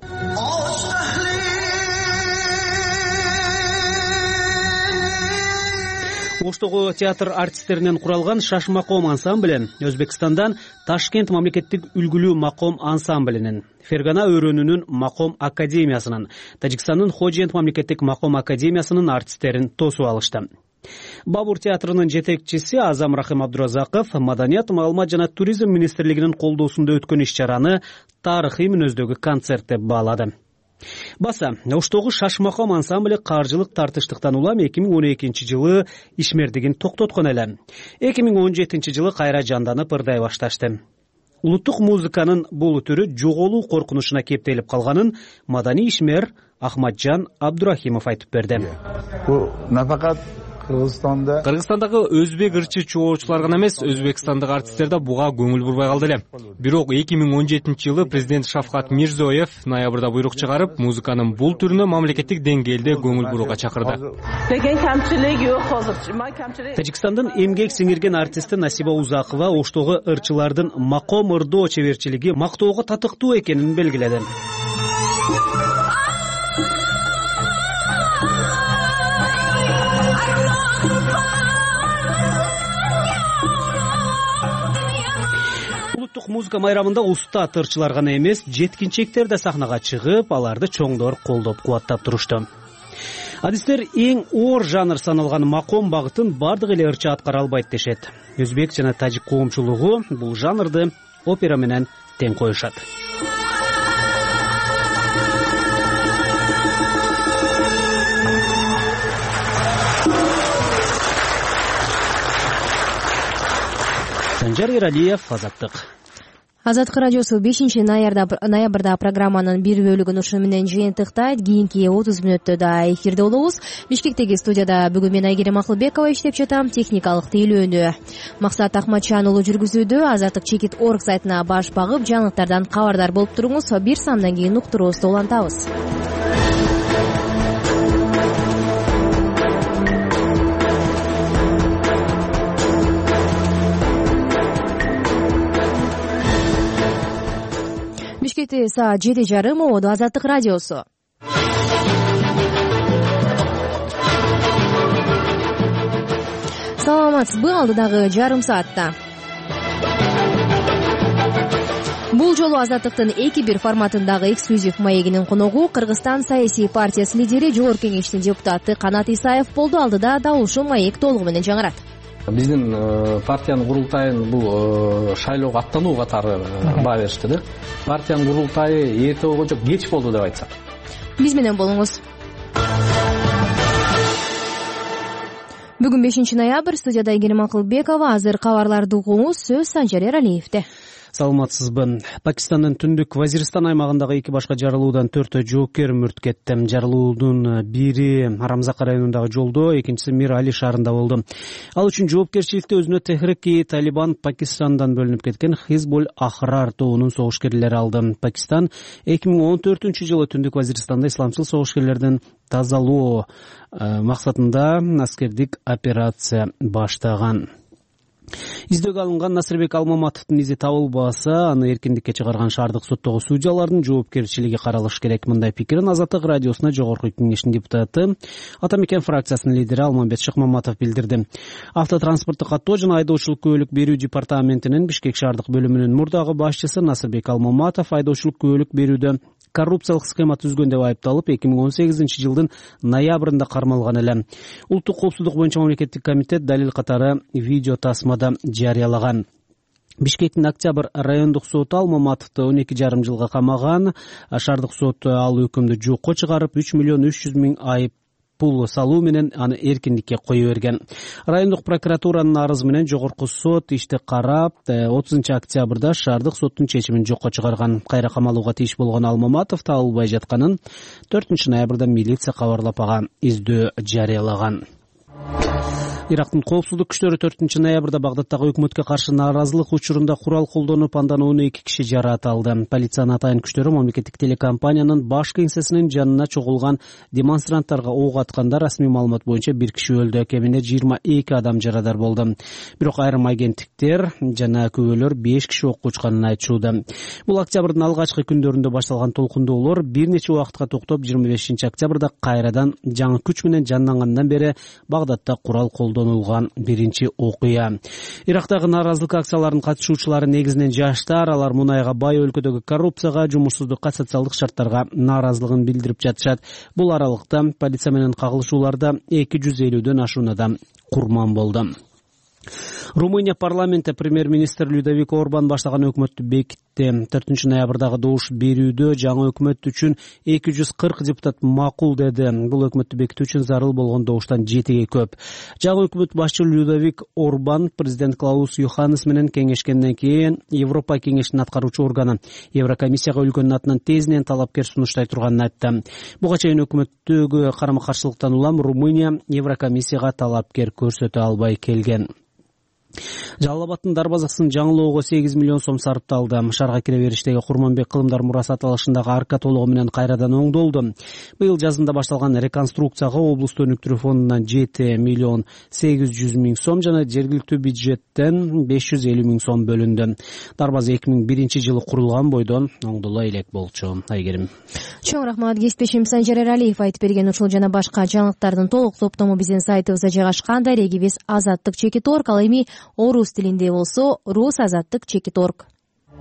Оштогу театр артисттеринен куралган Шашмаком ансамблен Өзбекстандан Ташкент мамлекеттик үлгүлүү маком ансамблинин, Фергана өрөөнүнүн маком академиясынын, Тажикстандын Ходжент мамлекеттик маком академиясынын артисттерин тосуп алышты. Бабур театрынын жетекчиси Азам Рахим Абдуразаков маданият, маалымат жана туризм министрлигинин колдоосунда өткөн иш-чараны тарыхый мүнөздөгү концерт деп баалады. Баса, Оштогу Шашмаком ансамбле каржылык тартыштыктан улам эки миң он экинчи жылы ишмердигин токтоткон эле. эки миң он жетинчи жылы кайра жанданып ырдай башташты. Улуттук музыканын бул түрү жоголуу коркунучуна кептелип калганын маданий ишмер Ахматжан Абдурахимов айтып берди. Бул нафакат Кыргызстанда Кыргызстандагы өзбек ырчы чогуучулар гана эмес, өзбекстандык артисттер да буга көңүл бурбай калды эле. Бирок эки миң он жетинчи жылы президент Шавкат Мирзиёев ноябрда буйрук чыгарып, музыканын бул түрүнө мамлекеттик деңгээлде көңүл бурууга чакырды. Тажикстандын эмгек сиңирген артисти Насиба Узакова Оштогу ырчылардын маком ырдоо чеберчилиги мактоого татыктуу экенин белгиледи. улуттук музыка майрамында уста тырчылар гана эмес, жеткинчектер да сахнага чыгып, аларды чоңдор колдоп кубаттап турушту. Адистер эң оор жанр саналган маком багытын бардык эле ырча аткара албайт дешет. Өзбек жана тажик коомчулугу бул жанрды опера менен тең коюшат. Санжар Эралиев, Азаттык. Азаттык радиосу бешинчи ноябрда программанын бир бөлүгүн ушу менен жыйынтыктайт. Кийинки отуз мүнөттө да эфирде болобуз. Бишкектеги студияда бүгүн мен Айгерим Акылбекова иштеп жатам. Техникалык тейлөөнү Максат Акматчан уулу жүргүзүүдө. Азаттык чекит точка орг сайтына баш багып, жаңылыктардан кабардар болуп туруңуз. Бир сандан кийин уктуруубузду улантабыз. Бишкекте саат жети жарым, Ободо Азаттык радиосу. Саламатсызбы, алдыдагы жарым саатта. Бул жолу Азаттыктын эки бир форматындагы эксклюзив маегинин коногу Кыргызстан саясий партиясы лидери, Жогорку Кеңештин депутаты Канат Исаев болду. Алдыда да ушул маек толугу менен жаңырат. Биздин партиянын курултайын бул шайлоого аттануу катары баа беришти да. Партиянын курултайы эрте болгон жок, кеч болду деп айтсак. Биз менен болуңуз. Бүгүн бешинчи ноябрь, студияда Айгерим Акылбекова. Азыр кабарларды угуңуз, сөз Санжар Эралиевде. Саламатсызбы. Пакистандын түндүк Вазиристан аймагындагы эки башка жарылуудан төртөө жоокер мүрт кетти. Жарылуунун бири Рамзак районундагы жолдо, экинчиси Мир Али шаарында болду. Ал үчүн жоопкерчиликти өзүнө Техрики Талибан Пакистандан бөлүнүп кеткен Хизбул Ахрар тобунун согушкерлери алды. Пакистан эки миң он төртүнчү жылы түндүк Вазиристанда исламчыл согушкерлердин тазалоо максатында аскердик операция баштаган. Издөөгө алынган Насырбек Алмаматовдун изи табылбаса, аны эркиндикке чыгарган шаардык соттогу судьялардын жоопкерчилиги каралыш керек. Мындай пикирин Азаттык радиосуна Жогорку Кеңештин депутаты, Ата Мекен фракциясынын лидери Алмамбет Шыкмаматов билдирди. Автотранспорттук каттоо жана айдоочулук күбөлүк берүү департаментинин Бишкек шаардык бөлүмүнүн мурдагы башчысы Насырбек Алмаматов айдоочулук күбөлүк берүүдө коррупциялык схема түзгөн деп айыпталып, эки миң он сегизинчи жылдын ноябрында кармалган эле. Улуттук коопсуздук боюнча мамлекеттик комитет далил катары видео тасмада жарыялаган. Бишкектин Октябрь райондук соту Алмаматовду он эки жарым жылга камаган. Шаардык сот ал өкүмдү жокко чыгарып, үч миллион үч жүз миң айып пул салуу менен аны эркиндикке кое берген. Райондук прокуратуранын арызы менен жогорку сот ишти карап, отузунчу октябрда шаардык соттун чечимин жокко чыгарган. Кайра камалууга тийиш болгон Алмаматов табылбай жатканын төртүнчү ноябрда милиция кабарлап ага издөө жарыялаган. Ирактын коопсуздук күчтөрү төртүнчү ноябрда Багдадтагы өкмөткө каршы нааразылык учурунда курал колдонуп, андан он эки киши жараат алды. Полициянын атайын күчтөрү мамлекеттик телекомпаниянын баш кеңсесинин жанына чогулган демонстранттарга ок атканда расмий маалымат боюнча бир киши өлдү, кеминде жыйырма эки адам жарадар болду. Бирок айрым агенттиктер жана күбөлөр беш киши окко учканын айтышууда. Бул октябрдын алгачкы күндөрүндө башталган толкундоолор бир нече убакытка токтоп, жыйырма бешинчи октябрда кайрадан жаңы күч менен жандангандан бери Багдадта курал колдонуп биринчи окуя. Ирактагы нааразылык акцияларынын катышуучулары негизинен жаштар, алар мунайга бай өлкөдөгү коррупцияга, жумушсуздукка, социалдык шарттарга нааразылыгын билдирип жатышат. Бул аралыкта полиция менен кагылышууларда эки жүз элүүдөн ашуун адам курман болду. Румыния парламенти премьер-министр Людовик Орбан баштаган өкмөттү бекитти. төртүнчү ноябрдагы добуш берүүдө жаңы өкмөт үчүн эки жүз кырк депутат макул деди. Бул өкмөттү бекитүү үчүн зарыл болгон добуштан жетиге көп. Жаңы өкмөт башчы Людовик Орбан президент Клаус Йоханнес менен кеңешкенден кийин Европа кеңешинин аткаруучу органы Еврокомиссияга өлкөнүн атынан тезинен талапкер сунуштай турганын айтты. Буга чейин өкмөттөгү карама-каршылыктан улам Румыния Еврокомиссияга талапкер көрсөтө албай келген. Жалал Абадтын дарбазасын жаңылоого сегиз миллион сом сарпталды. Шаарга кире бериштеги Курманбек Кылымдар мурасы аталышындагы арка толугу менен кайрадан оңдолду. Быйыл жазында башталган реконструкцияга облустун өнүктүрүү фондунан жети миллион сегиз жүз миң сом жана жергиликтүү бюджеттен беш жүз элүү миң сом бөлүндү. Дарбаза эки миң биринчи жылы курулган бойдон оңдола элек болчу. Айгерим. Чоң рахмат. Кесиптешим Санжар Эралиев айтып берген ушул жана башка жаңылыктардын толук топтому биздин сайтыбызда жайгашкан. Дарегибиз азаттык чекит точка орг, ал эми орус тилинде болсо рус азаттык чекит точка орг.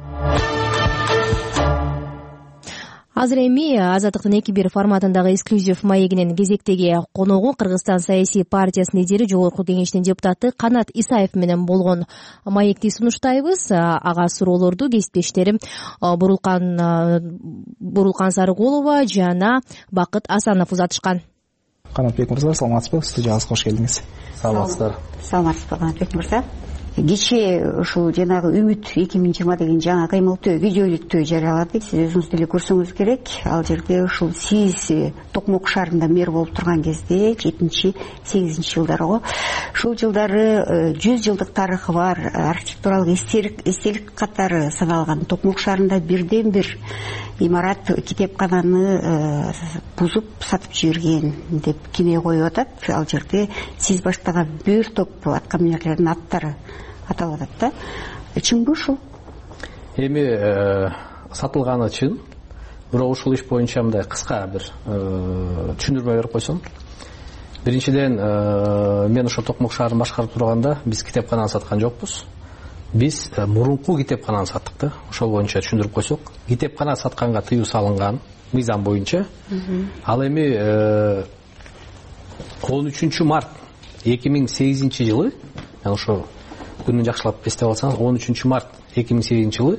азыр эми Азаттыктын эки бир форматындагы эксклюзив маегинин кезектеги коногу Кыргызстан саясий партиясынын лидери, жогорку кеңештин депутаты Канат Исаев менен болгон маекти сунуштайбыз. Ага суроолорду кесиптештерим Бурулкан Бурулкан Сарыгулова жана Бакыт Асанов узатышкан. Канатбек мырза, саламатсызбы? Студиябызга кош келдиңиз. Саламатсыздар. Саламатсызбы, Канатбек мырза? Кечээ ушул жанагы Үмүт эки миң жыйырма деген жаңы кыймылтөө видеоликтөө жарыялады. Сиз өзүңүз деле көрсөңүз керек. Ал жерде ушул сиз Токмок шаарында мэр болуп турган кезде жетинчи сегизинчи жылдары го. Ушул жылдары жүз жылдык тарыхы бар архитектуралык эстелик эстелик катары саналган Токмок шаарында бирден бир имарат китепкананы бузуп сатып жиберген деп кине коюп атат. Ал жерде сиз баштаган бир топ аткаминерлердин аттары аталып атат да. Чынбы ушул? Эми сатылганы чын. Бирок ушул иш боюнча мындай кыска бир түшүндүрмө берип койсом. Биринчиден, мен ошо Токмок шаарын башкарып турганда биз китепкананы саткан жокпуз. Биз мурунку китепкананы саттык да. Ошол боюнча түшүндүрүп койсок, китепкана сатканга тыюу салынган мыйзам боюнча. Ал эми он үчүнчү март эки миң сегизинчи жылы, мен ошо күнүн жакшылап эстеп алсаңыз, он үчүнчү март эки миң сегизинчи жылы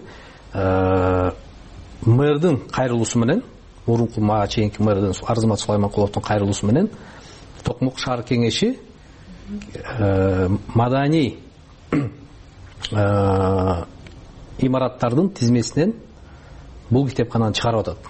мэрдин кайрылуусу менен, мурунку мага чейинки мэрдин Арзымат Сулайманкуловдун кайрылуусу менен Токмок шаар кеңеши маданий имараттардын тизмесинен бул китепкананы чыгарып атат.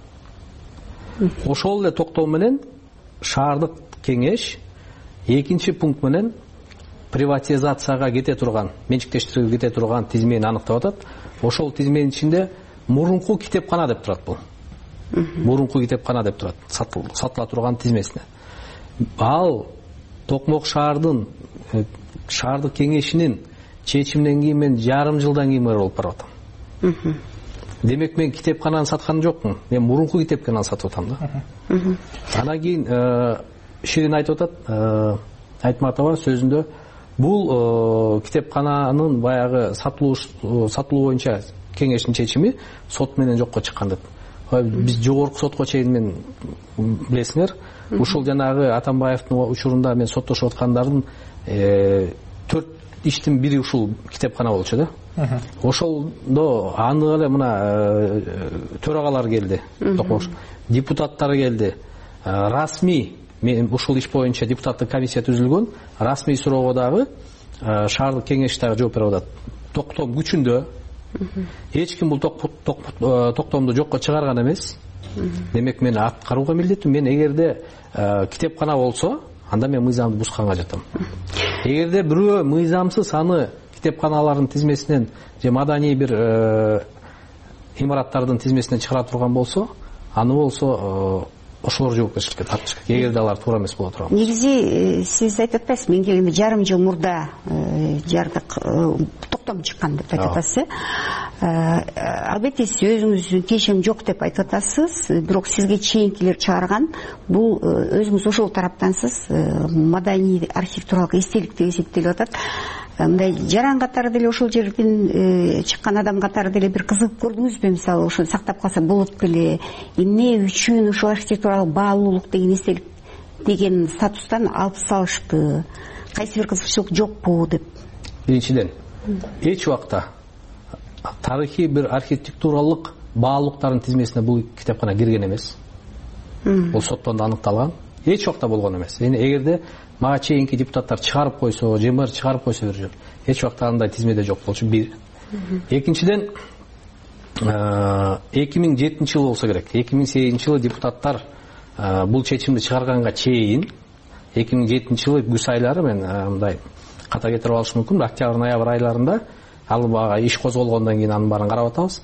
Ошол эле токтоо менен шаардык кеңеш экинчи пункт менен приватизацияга кете турган, менчиктештирүүгө кете турган тизмени аныктап атат. Ошол тизменин ичинде мурунку китепкана деп турат бул. Мурунку китепкана деп турат, сатыла турган тизмесине. Ал Токмок шаардын шаардык кеңешинин чечиминен кийин мен жарым жылдан кийин мэр болуп барып атам. Демек мен китепкананы саткан жокмун. Мен мурунку китепкананы сатып атам да. Анан кийин Ширин айтып атат, Айтматова сөзүндө, бул китепкананын баягы сатылуу сатылуу боюнча кеңештин чечими сот менен жокко чыккан деп. Биз жогорку сотко чейин мен билесиңер, ушул жанагы Атамбаевдин учурунда мен соттошуп аткандардын төрт иштин бири ушул китепкана болчу да. Ошолдо аны эле мына төрагалар келди, депутаттар келди. Расмий мен ушул иш боюнча депутаттык комиссия түзүлгөн, расмий суроого дагы шаардык кеңеш дагы жооп берип атат. Токтом күчүндө. Эч ким бул токтомду жокко чыгарган эмес. Демек мен аткарууга милдеттим. Мен эгерде китепкана болсо, анда мен мыйзамды бузганга жатам. Эгерде бирөө мыйзамсыз аны китепканалардын тизмесинен же маданий бир имараттардын тизмесинен чыгара турган болсо, аны болсо ошолор жоопкерчиликке тартыш керек. Эгерде алар туура эмес боло турган. Негизи сиз айтып атасыз, мен келгенде жарым жыл мурда жардык токтом чыккан деп айтып атасыз. Албетте сиз өзүңүздүн тиешем жок деп айтып атасыз, бирок сизге чейинкилер чыгарган, бул өзүңүз ошол тараптансыз, маданий архитектуралык эстелик деп эсептелип атат. Мындай жаран катары деле ошол жерден чыккан адам катары деле бир кызыгып көрдүңүзбү? Мисалы ошону сактап калса болот беле, эмне үчүн ушул архитектуралык баалуулук деген эстелик деген статустан алып салышты? Кайсы бир кызыкчылык жокпу деп? Биринчиден, эч убакта тарыхый бир архитектуралык баалуулуктардын тизмесине бул китепкана кирген эмес. Бул соттон да аныкталган. Эч убакта болгон эмес. Эми эгерде мага чейинки депутаттар чыгарып койсо, же мэр чыгарып койсо бир жол, эч убакта андай тизмеде жок болчу. Бир. Экинчиден, эки миң жетинчи жыл болсо керек. эки миң сегизинчи жылы депутаттар бул чечимди чыгарганга чейин, эки миң жетинчи жылы күз айлары, мен мындай ката кетирип алышым мүмкүн, октябрь, ноябрь айларында ал бага иш козголгондон кийин анын баарын карап атабыз.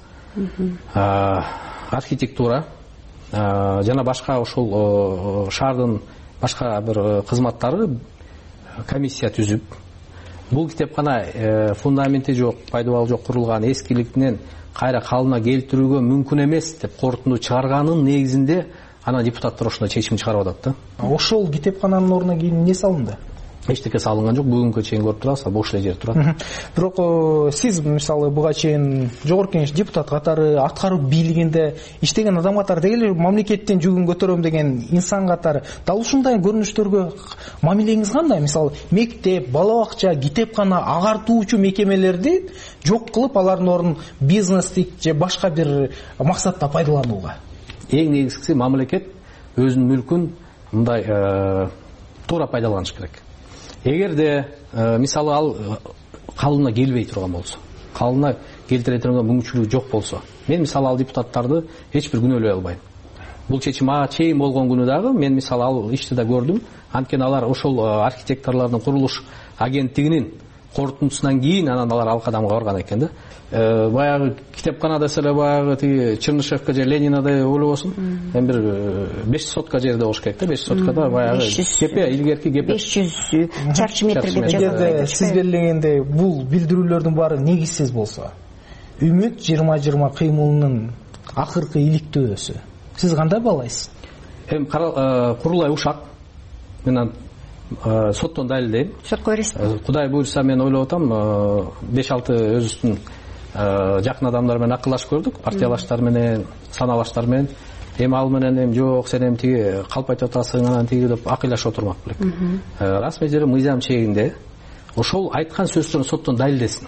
Архитектура жана башка ошол шаардын башка бир кызматтары комиссия түзүп, бул китепкана фундаменти жок, пайдабалы жок курулган, эскиликтинен кайра калыбына келтирүүгө мүмкүн эмес деп корутунду чыгарганын негизинде анан депутаттар ошондой чечим чыгарып атат да. Ошол китепкананын ордуна кийин эмне салынды? эчтеке салынган жок, бүгүнгүгө чейин көрүп турабыз, бош эле жер турат. Бирок сиз мисалы буга чейин жогорку кеңеш депутат катары, аткаруу бийлигинде иштеген адам катары, деги эле мамлекеттин жүгүн көтөрөм деген инсан катары дал ушундай көрүнүштөргө мамилеңиз кандай? Мисалы мектеп, бала бакча, китепкана, агартуучу мекемелерди жок кылып, алардын ордун бизнестик же башка бир максатта пайдаланууга. Эң негизгиси мамлекет өзүнүн мүлкүн мындай туура пайдаланыш керек. Эгерде мисалы ал калыбына келбей турган болсо, калыбына келтире турган мүмкүнчүлүгү жок болсо, мен мисалы ал депутаттарды эч бир күнөөлөй албайм. Бул чечим ага чейин болгон күнү дагы мен мисалы ал ишти да көрдүм. Анткени алар ошол архитекторлордун курулуш агенттигинин корутундусунан кийин анан алар ал кадамга барган экен да. Баягы китепкана десе эле баягы тиги Чернышевка же Ленинада ойлобосун. Мен бир беш жүз сотка жерде болуш керек да, беш жүз соткада баягы кепе, илгерки кепе беш жүз чарчы метр деп жазылган. Эгерде сиз белгилегендей бул билдирүүлөрдүн баары негизсиз болсо, Үмүт жыйырма жыйырма кыймылынын акыркы иликтөөсү сиз кандай баалайсыз? Эми курулай ушак. Мен соттон далилдейм. Сотко бересиз. Кудай буйрса мен ойлоп атам, беш алты өзүбүздүн жакын адамдар менен акылдашып көрдүк, партиялаштар менен, саналаштар менен. Эми ал менен эми жок, сен эми тиги калп айтып атасың, анан тиги деп акыйлашып отурмак белек. Расмий жерде мыйзам чегинде ошол айткан сөздөрүн соттон далилдесин.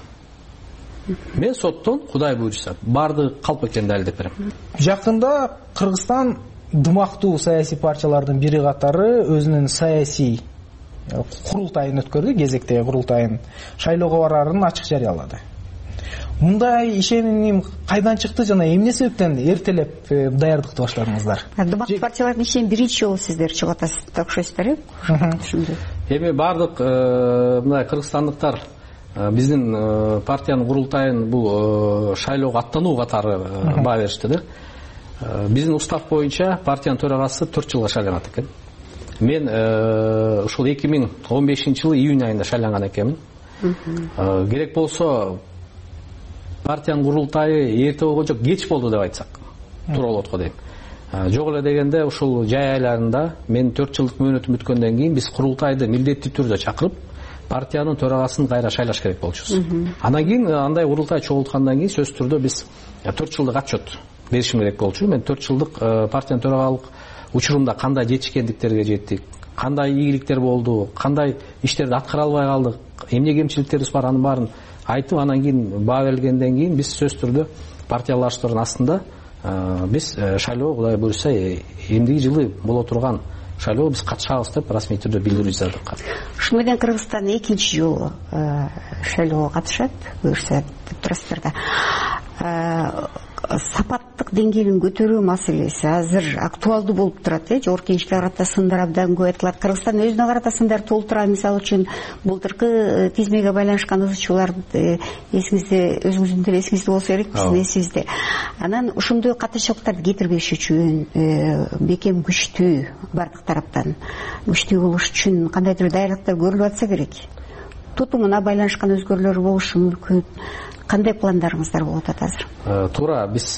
Мен соттон кудай буйрса баардыгы калп экенин далилдеп берем. Жакында Кыргызстан дымактуу саясий партиялардын бири катары өзүнүн саясий курултайын өткөрдү, кезектеги курултайын шайлоого барарын ачык жарыялады. Мындай ишеним кайдан чыкты жана эмне себептен эртелеп даярдыкты баштадыңыздар? Дымактуу партиялардын ишинен биринчи жолу сиздер чыгып атасыздар, так окшойсуздар, э? Ушундай. Эми бардык мындай кыргызстандыктар биздин партиянын курултайын бул шайлоого аттануу катары баа беришти да. Биздин устав боюнча партиянын төрагасы төрт жылга шайланат экен. Мен ушул эки миң он бешинчи жылы июнь айында шайланган экенмин. Керек болсо партиянын курултайы эрте болгон жок, кеч болду деп айтсак туура болот го дейм. Жок эле дегенде ушул жай айларында мен төрт жылдык мөөнөтүм бүткөндөн кийин биз курултайды милдеттүү түрдө чакырып партиянын төрагасын кайра шайлаш керек болчубуз. Андан кийин андай курултай чогулткандан кийин сөзсүз түрдө биз төрт жылдык отчет беришим керек болчу. Мен төрт жылдык партиянын төрагалык учурунда кандай жетишкендиктерге жеттик, кандай ийгиликтер болду, кандай иштерди аткара албай калдык, эмне кемчиликтерибиз бар, анын баарын айтып, анан кийин баа берилгенден кийин биз сөзсүз түрдө партиялаштардын астында биз шайлоого кудай буйрса эмдиги жылы боло турган шайлоого биз катышабыз деп расмий түрдө билдирүү жасадык. Ушун менен Кыргызстан экинчи жолу шайлоого катышат, буйрса деп турасыздар да. Сапаттык деңгээлин көтөрүү маселеси азыр актуалдуу болуп турат, э? Жогорку кеңешке карата сындар абдан көп айтылат. Кыргызстан өзүнө карата сындар толтура. Мисалы үчүн былтыркы тизмеге байланышкан ызчуулар эсиңизде, өзүңүздүн деле эсиңизде болсо керек, биздин эсибизде. Анан ошондой катышчылыктарды кетирбеш үчүн бекем күчтүү, бардык тараптан күчтүү болуш үчүн кандайдыр даярдыктар көрүлүп атса керек. Тутумуна байланышкан өзгөрүүлөр болушу мүмкүн. Кандай пландарыңыздар болуп атат азыр? Туура, биз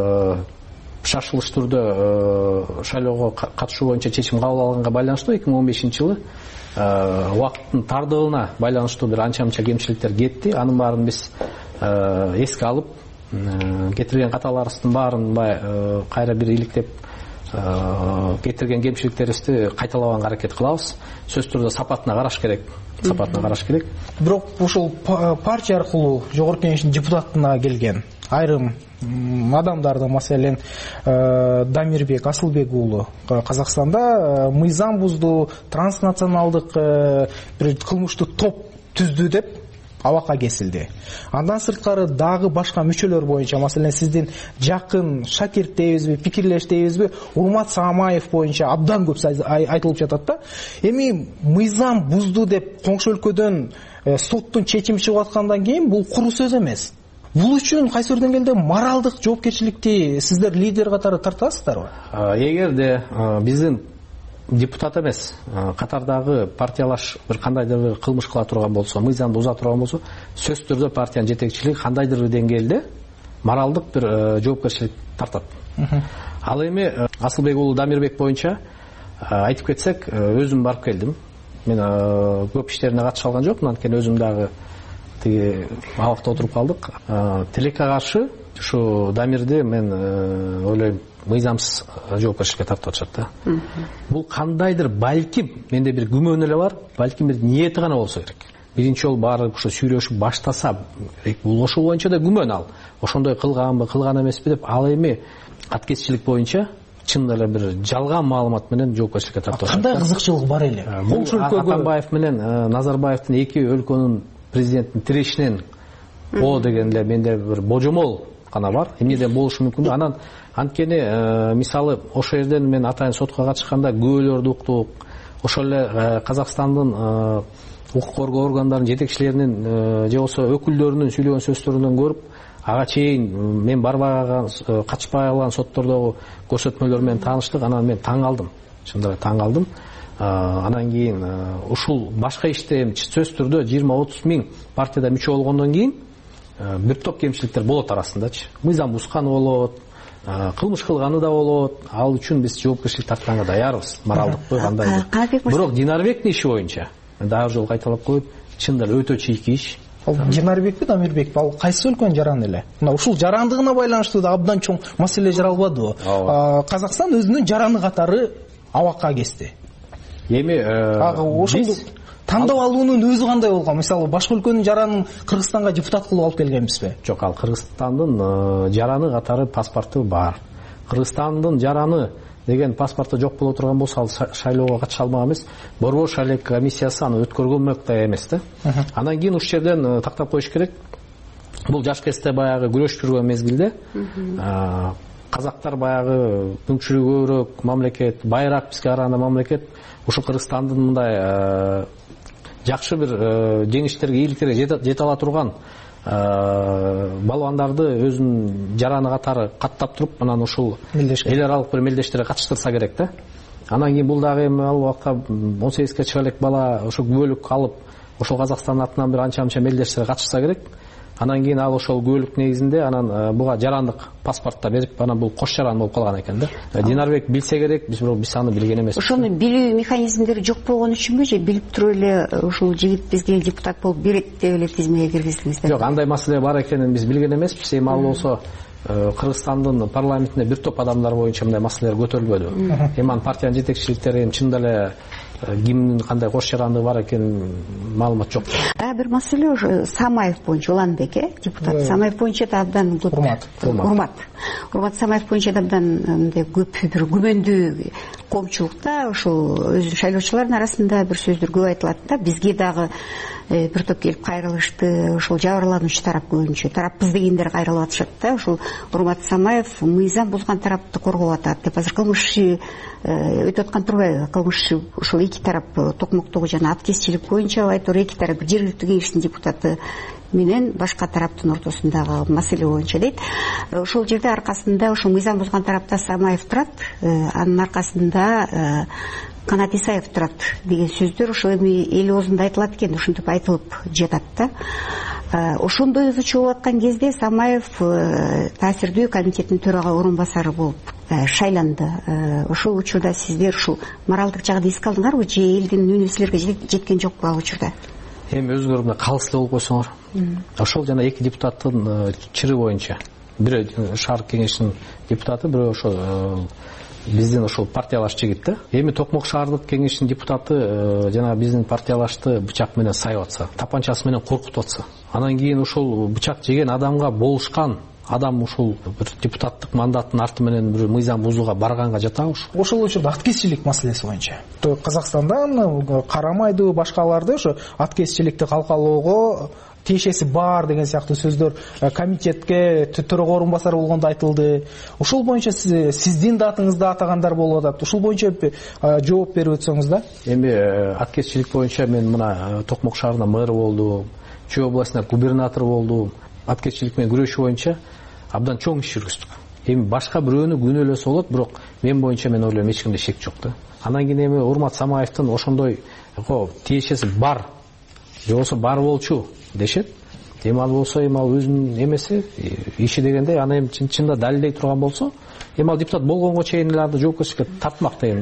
шашылыш түрдө шайлоого катышуу боюнча чечим кабыл алганга байланыштуу эки миң он бешинчи жылы убакыттын тардыгына байланыштуу бир анча-мынча кемчиликтер кетти. Анын баарын биз эске алып, кетирген каталарыбыздын баарын кайра бир иликтеп, кетирген кемчиликтерибизди кайталабаганга аракет кылабыз. Сөзсүз түрдө сапатына караш керек. Сапатына караш керек. Бирок ушул партия аркылуу жогорку кеңештин депутатына келген айрым адамдарды, маселен Дамирбек Асылбек уулу Казакстанда мыйзам бузду, транснационалдык бир кылмыштуу топ түздү деп абакка кесилди. Андан сырткары дагы башка мүчөлөр боюнча, маселен сиздин жакын шакирттейбизби, пикирлештейбизби, Урмат Саамаев боюнча абдан көп айтылып жатат да. Эми мыйзам бузду деп коңшу өлкөдөн соттун чечими чыгып аткандан кийин бул куру сөз эмес. Бул үчүн кайсы бир деңгээлде моралдык жоопкерчиликти сиздер лидер катары тартасыздарбы? Эгерде биздин депутат эмес, катардагы партиялаш бир кандайдыр бир кылмыш кыла турган болсо, мыйзамды буза турган болсо, сөзсүз түрдө партиянын жетекчилиги кандайдыр бир деңгээлде моралдык бир жоопкерчилик тартат. Ал эми Асылбек уулу Дамирбек боюнча айтып кетсек, өзүм барып келдим. мен көп иштерине катыша алган жокмун, анткени өзүм дагы тиги абакта отуруп калдык. Тилекке каршы ушу Дамирди мен ойлойм мыйзамсыз жоопкерчиликке тартып атышат да. Бул кандайдыр балким менде бир күмөн эле бар, балким бир ниети гана болсо керек. Биринчи жолу барып ушу сүйлөшүп баштаса, бул ошол боюнча да күмөн ал. Ошондой кылганбы, кылган эмеспи деп, ал эми аткезчилик боюнча чын эле бир жалган маалымат менен жоопкерчиликке тартып атышат. Кандай кызыкчылык бар эле? Бул Атамбаев менен Назарбаевдин эки өлкөнүн президентин тирешинен о деген эле менде бир божомол гана бар. Эмнеден болушу мүмкүн? Анан анткени мисалы ошол жерден мен атайын сотко катышканда күбөлөрдү уктук. Ошол эле Казакстандын укук коргоо органдарынын жетекчилеринин же болбосо өкүлдөрүнүн сүйлөгөн сөздөрүнөн көрүп, ага чейин мен барбаган, катышпай калган соттордогу көрсөтмөлөр менен тааныштык. Анан мен таң калдым. Чындап таң калдым. Анан кийин ушул башка иште сөзсүз түрдө жыйырма отуз миң партияда мүчө болгондон кийин бир топ кемчиликтер болот арасындачы. Мыйзам бузганы болот, кылмыш кылганы да болот. Ал үчүн биз жоопкерчилик тартканга даярбыз, моралдыкпы кандайбы. Бирок Динарбектин иши боюнча мен дагы жолу кайталап коюп, чындап өтө чийки иш. Ал Динарбекпи, Дамирбекпи, ал кайсы өлкөнүн жараны эле? Мына ушул жарандыгына байланыштуу да абдан чоң маселе жаралбадыбы? Казакстан өзүнүн жараны катары абакка кести. Эми ошол тандап алуунун өзү кандай болгон? Мисалы башка өлкөнүн жаранын Кыргызстанга депутат кылып алып келгенбизби? Жок, ал Кыргызстандын жараны катары паспорту бар. Кыргызстандын жараны деген паспорту жок боло турган болсо, ал шайлоого катыша алмак эмес. Борбор шайлоо комиссиясы аны өткөргөнмөк да эмес да. Анан кийин ушул жерден тактап коюш керек. Бул жаш кезде баягы күрөшүп жүргөн мезгилде казактар баягы мүмкүнчүлүгү мамлекет, байыраак бизге караганда мамлекет, ушул Кыргызстандын мындай жакшы бир жеңиштерге, ийгиликтерге жете ала турган балбандарды өзүнүн жараны катары каттап туруп, анан ушул эл аралык бир мелдештерге катыштырса керек да. Анан кийин бул дагы эми ал убакта он сегизге чыга элек бала ошол күбөлүк алып, ошол Казакстандын атынан бир анча-мынча мелдештерге катышса керек. Анан кийин ал ошол күбөлүк негизинде анан буга жарандык паспорт да берип, анан бул кош жаран болуп калган экен да. Динарбек билсе керек, биз бирок биз аны билген эмеспиз. Ошону билүү механизмдери жок болгон үчүнбү же билип туруп эле ушул жигит бизге депутат болуп берет деп эле тизмеге киргиздиңиздер? Жок, андай маселе бар экенин биз билген эмеспиз. Эми ал болсо Кыргызстандын парламентинде бир топ адамдар боюнча мындай маселелер көтөрүлбөдү. Эми анын партиянын жетекчиликтери эми чында эле кимдин кандай кош жарандыгы бар экенин маалымат жок. А бир маселе ошо Самаев боюнча, Уланбек э депутат Самаев боюнча да абдан урмат. Урмат. Урмат Самаев боюнча да абдан мындай көп бир күмөндүү коомчулукта ошол өз шайлоочулардын арасында бир сөздөр көп айтылат да. Бизге дагы бир топ келип кайрылышты. Ошол жабырлануучу тарап көбүнчө тараппыз дегендер кайрылып атышат да. Ошол Урмат Самаев мыйзам бузган тарапты коргоп атат деп. Азыр кылмыш өтүп аткан турбайбы? Кылмыш ошол эки тарап токмоктогу жана аткезчилик боюнча айтор эки тарап жергиликтүү кеңештин депутаты менен башка тараптын ортосундагы маселе боюнча дейт. Ошол жерде аркасында ошол мыйзам бузган тарапта Самаев турат, анын аркасында Канат Исаев турат деген сөздөр ошол эми эл оозунда айтылат экен, ушинтип айтылып жатат да. Ошондой өзүчө болуп аткан кезде Самаев таасирдүү комитеттин төрага орун басары болуп шайланды. Ошол учурда сиздер ушул моралдык жагын эске алдыңарбы же элдин үнү силерге жеткен жокпу ал учурда? Эми өзүңөр калыслы болуп койсоңор. Ошол жана эки депутаттын чыры боюнча, бирөө шаар кеңешинин депутаты, бирөө ошол биздин ошол партиялаш жигит да. Эми Токмок шаардык кеңешинин депутаты жана биздин партиялашты бычак менен сайып атса, тапанчасы менен коркутуп атса, анан кийин ошол бычак жеген адамга болушкан адам ушул бир депутаттык мандаттын арты менен бир мыйзам бузууга барганга жатабы ушул? Ошол учурда аткезчилик маселеси боюнча Казакстандан карамайдыбы башкаларды ошо аткезчиликти калкалоого тиешеси бар деген сыяктуу сөздөр комитетке төрага орун басары болгондо айтылды. Ошол боюнча сиздин да атыңызды атагандар болуп атат. Ошол боюнча жооп берип өтсөңүз да. Эми аткезчилик боюнча мен мына Токмок шаарынын мэрі болдум, Чүй областында губернатор болдум. Аткезчилик менен күрөшүү боюнча абдан чоң иш жүргүздүк. Эми башка бирөөнү күнөөлөсө болот, бирок мен боюнча мен ойлойм эч кимде шек жок да. Анан кийин эми Урмат Самаевдин ошондой тиешеси бар, же болбосо бар болчу дешет. Эми ал болсо эми ал өзүнүн эмеси, иши дегенде аны эми чын-чында далилдей турган болсо, эми ал депутат болгонго чейин эле арды жоопкерчиликке тартмак да эми да.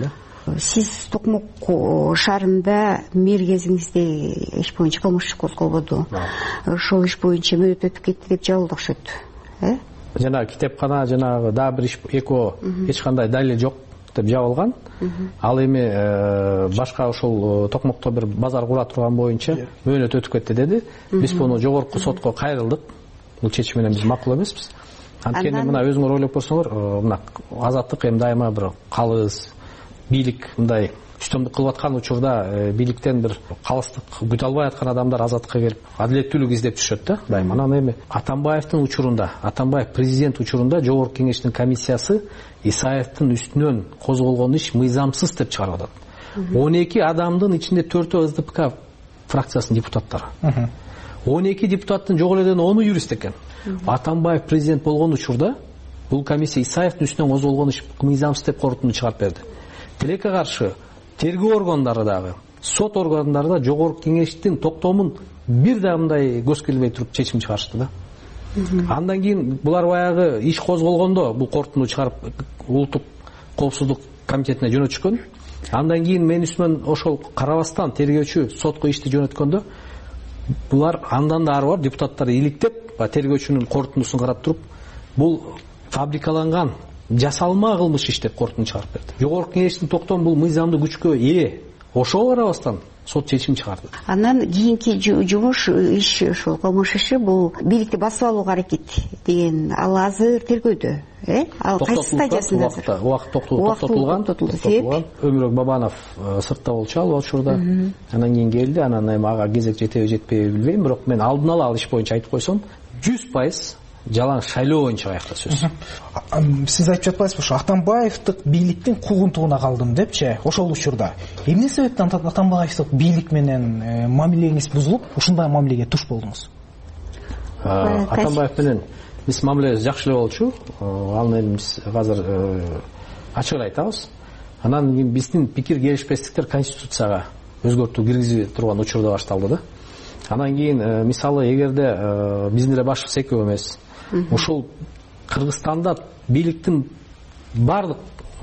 Сиз Токмок шаарында мэр кезиңизде иш боюнча кылмыш иш козголбоду. Ошол иш боюнча мөөнөт өтүп кетти деп жабылды окшойт. Э? Жана китепкана жанагы дагы бир иш эко эч кандай далил жок деп жабылган. Ал эми башка ошол Токмокто бир базар кура турган боюнча мөөнөт өтүп кетти деди. Биз буну жогорку сотко кайрылдык. Бул чечим менен биз макул эмеспиз. Анткени мына өзүңөр ойлоп көрсөңөр, мына азаттык эми дайыма бир калыс бийлик мындай үстөмдүк кылып аткан учурда бийликтен бир калыстык күтө албай аткан адамдар азаттыкка келип адилеттүүлүк издеп түшөт да дайыма. Анан эми Атамбаевдин учурунда, Атамбаев президент учурунда Жогорку Кеңештин комиссиясы Исаевдин үстүнөн козголгон иш мыйзамсыз деп чыгарып атат. он эки адамдын ичинде төртөө СДПК фракциясынын депутаттары. он эки депутаттын жок эледен ону юрист экен. Атамбаев президент болгон учурда бул комиссия Исаевдин үстүнөн козголгон иш мыйзамсыз деп корутунду чыгарып берди. Тилекке каршы тергөө органдары дагы, сот органдары да Жогорку Кеңештин токтомун бир да мындай көз келбей туруп чечим чыгарышты да. Андан кийин булар баягы иш козголгондо бул корутунду чыгарып улуттук коопсуздук комитетине жөнөтүшкөн. Андан кийин мен үстүмөн ошол карабастан тергөөчү сотко ишти жөнөткөндө булар андан да ары барып депутаттар иликтеп, тергөөчүнүн корутундусун карап туруп, бул фабрикаланган жасалма кылмыш иш деп корутунду чыгарып берди. Жогорку Кеңештин токтому бул мыйзамдуу күчкө ээ. Ошого карабастан сот чечим чыгарды. Анан кийинки жумуш иш ошол кылмыш иши бул бийликти басып алууга аракет деген ал азыр тергөөдө. Э? Ал кайсы стадиясында азыр? Убакыт токтотулган. Өмүрөк Бабанов сыртта болчу ал учурда. Анан кийин келди, анан эми ага кезек жетеби жетпейби билбейм, бирок мен алдын ала ал иш боюнча айтып койсом, жүз пайыз жалаң шайлоо боюнча аякта сөз. Сиз айтып жатпайсызбы, ошо Атамбаевдик бийликтин куугунтугуна калдым депчи, ошол учурда. Эмне себептен Атамбаевдик бийлик менен мамилеңиз бузулуп, ушундай мамилеге туш болдуңуз? Атамбаев менен биз мамилебиз жакшы эле болчу. Ал эми биз азыр ачык айтабыз. Анан кийин биздин пикир келишпестиктер конституцияга өзгөртүү киргизе турган учурда башталды да. Анан кийин мисалы эгерде биздин эле башчыбыз экөө эмес, ушул Кыргызстанда бийликтин бардык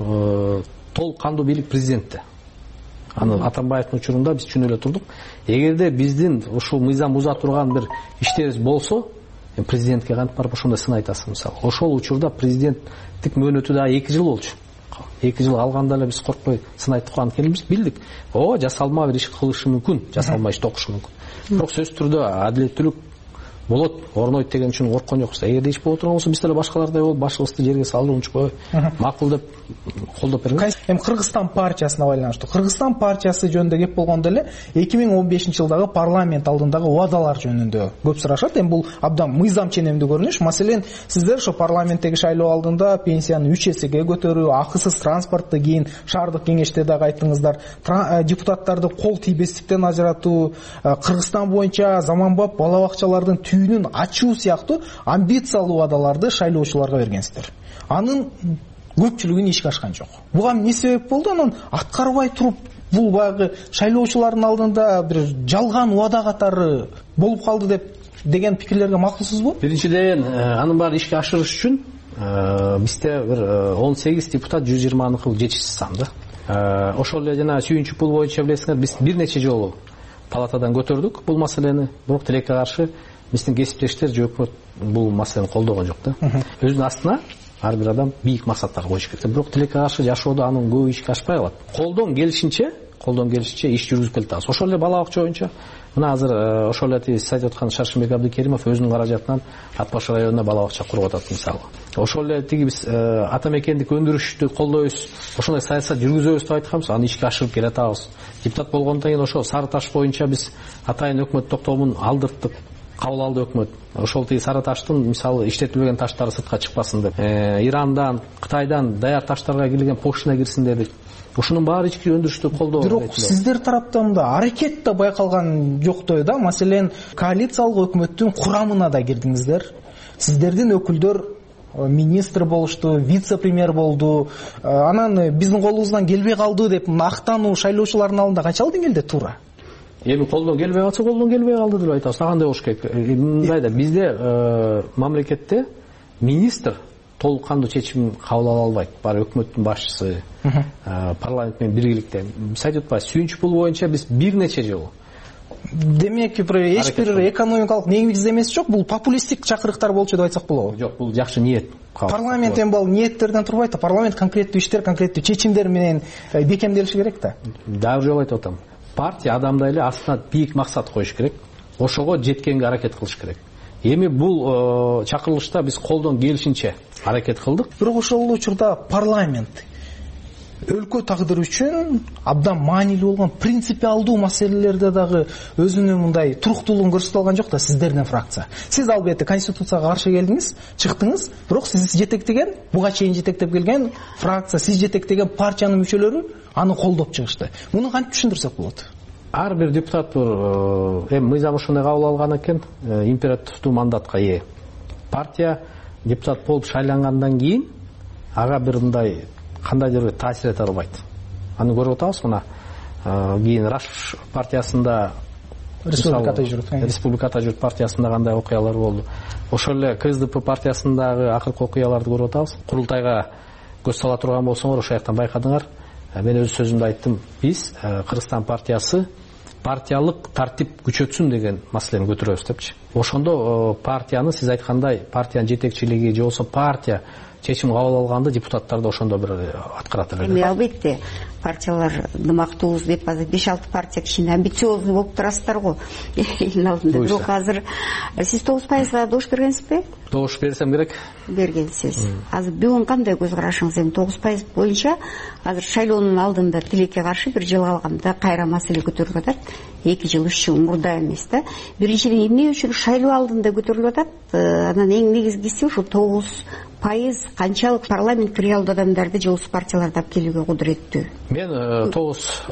толук кандуу бийлик президентте. Аны Атамбаевдин учурунда биз түшүнө эле турдук. Эгерде биздин ушул мыйзам буза турган бир иштерибиз болсо, президентке кантип барып ошондой сын айтасыз мисалы. Ошол учурда президенттик мөөнөтү да эки жыл болчу. эки жыл алганда эле биз коркпой сын айтып койгон келебиз, билдик. О, жасалма бир иш кылышы мүмкүн, жасалма иш токушу мүмкүн. Бирок сөзсүз түрдө адилеттүүлүк болот, орнойт деген үчүн корккон жокпуз. Эгерде иш боло турган болсо, биз деле башкалардай болуп башыбызды жерге салып унчукпай макул деп колдоп берген. Эми Кыргызстан партиясына байланыштуу. Кыргызстан партиясы жөнүндө кеп болгондо эле эки миң он бешинчи жылдагы парламент алдындагы убадалар жөнүндө көп сурашат. Эми бул абдан мыйзам ченемдүү көрүнүш. Маселен, сиздер ошо парламенттеги шайлоо алдында пенсияны үч эсеге көтөрүү, акысыз транспортты кийин шаардык кеңеште дагы айттыңыздар, депутаттарды кол тийбестиктен ажыратуу, Кыргызстан боюнча заманбап бала бакчалардын түйүнүн ачуу сыяктуу амбициялуу убадаларды шайлоочуларга бергенсиздер. Анын көпчүлүгүн ишке ашкан жок. Буга эмне себеп болду? Анан аткарбай туруп бул баягы шайлоочулардын алдында бир жалган убада катары болуп калды деп деген пикирлерге макулсузбу? Биринчиден, анын баарын ишке ашырыш үчүн бизде бир он сегиз депутат жүз жыйырманыкы жетишсиз сан да. Ошол эле жана сүйүнчү пул боюнча билесиңер, биз бир нече жолу палатадан көтөрдүк бул маселени, бирок тилекке каршы биздин кесиптештер же өкмөт бул маселени колдогон жок да. Өзүнүн астына ар бир адам бийик максаттар коюш керек. Бирок тилекке каршы жашоодо анын көбү ишке ашпай калат. Колдон келишинче, колдон келишинче иш жүргүзүп келатабыз. Ошол эле бала бакча боюнча мына азыр ошол эле сиз айтып аткан Шаршымбек Абдыкеримов өзүнүн каражатынан Ат баш районуна бала бакча куруп атат мисалы. Ошол эле тиги биз ата мекендик өндүрүштү колдойбуз, ошондой саясат жүргүзөбүз деп айтканбыз, аны ишке ашырып келатабыз. Депутат болгондон кийин ошо Сары Таш боюнча биз атайын өкмөт токтомун алдырттык. Кабыл алды өкмөт. Ошол тиги Сары Таштын мисалы иштетилбеген таштары сыртка чыкпасын деп, Ирандан, Кытайдан даяр таштарга кирген поштина кирсин дедик. Ушунун баары ички өндүрүштү колдоо. Бирок сиздер тараптан да аракет да байкалган жоктой да. Маселен, коалициялык өкмөттүн курамына да кирдиңиздер. Сиздердин өкүлдөр министр болушту, вице-премьер болду. Анан биздин колубуздан келбей калды деп актануу шайлоочулардын алдында канчалык деңгээлде туура? Эми колдон келбей калса, колдон келбей калды деп айтабыз. Кандай болуш керек? Мындайда бизде мамлекетте министр толук кандуу чечим кабыл ала албайт. Баары өкмөттүн башчысы, парламент менен биргеликте. Биз айтып атпайбыз, сүйүнч пул боюнча биз бир нече жолу. Демек эч бир экономикалык негиздемеси жок, бул популисттик чакырыктар болчу деп айтсак болобу? Жок, бул жакшы ниет. Парламент эми бул ниеттерден турбайт да, парламент конкреттүү иштер, конкреттүү чечимдер менен бекемделиши керек да. Дагы жолу айтып атам. Партия адамда эле астына бийик максат коюш керек. Ошого жеткенге аракет кылыш керек. Эми бул чакырылышта биз колдон келишинче аракет кылдык. Бирок ошол учурда парламент өлкө тагдыры үчүн абдан маанилүү болгон принципиалдуу маселелерде дагы өзүнүн мындай туруктуулугун көрсөтө алган жок да сиздердин фракция. Сиз албетте конституцияга каршы келдиңиз, чыктыңыз, бирок сиз жетектеген, буга чейин жетектеп келген фракция, сиз жетектеген партиянын мүчөлөрү аны колдоп чыгышты. Муну кантип түшүндүрсөк болот? Ар бир депутат эми мыйзам ошондой кабыл алган экен, императивдүү мандатка ээ. Партия депутат болуп шайлангандан кийин ага бир мындай кандайдыр бир таасир эте албайт. Аны көрүп атабыз, мына кийин Раш партиясында, республикада жүрүп, республикада жүрүп партиясында кандай окуялар болду. Ошол эле КСДП партиясындагы акыркы окуяларды көрүп атабыз. Курултайга көз сала турган болсоңор, ошол жактан байкадыңар. Мен өз сөзүмдө айттым, биз Кыргызстан партиясы партиялык тартип күчөтсүн деген маселени көтөрөбүз депчи. Ошондо партияны сиз айткандай, партиянын жетекчилиги же болбосо партия чечим кабыл алганда депутаттар да ошондо бир аткарат эле. Эми албетте партиялар дымактуубуз деп азыр беш алты партия кичине амбициозный болуп турасыздар го элдин алдында. Бирок азыр сиз тогуз пайызга добуш бергенсизби? Добуш берсем керек. Бергенсиз. Азыр бүгүн кандай көз карашыңыз? Эми тогуз пайыз боюнча азыр шайлоонун алдында тилекке каршы бир жыл калганда кайра маселе көтөрүлүп атат. эки жыл, үч жыл мурда эмес да. Биринчиден эмне үчүн шайлоо алдында көтөрүлүп атат? Анан эң негизгиси ушул тогуз пайыз канчалык парламент реалдуу адамдарды же болбосо партияларды алып келүүгө кудуреттүү? Мен тогуз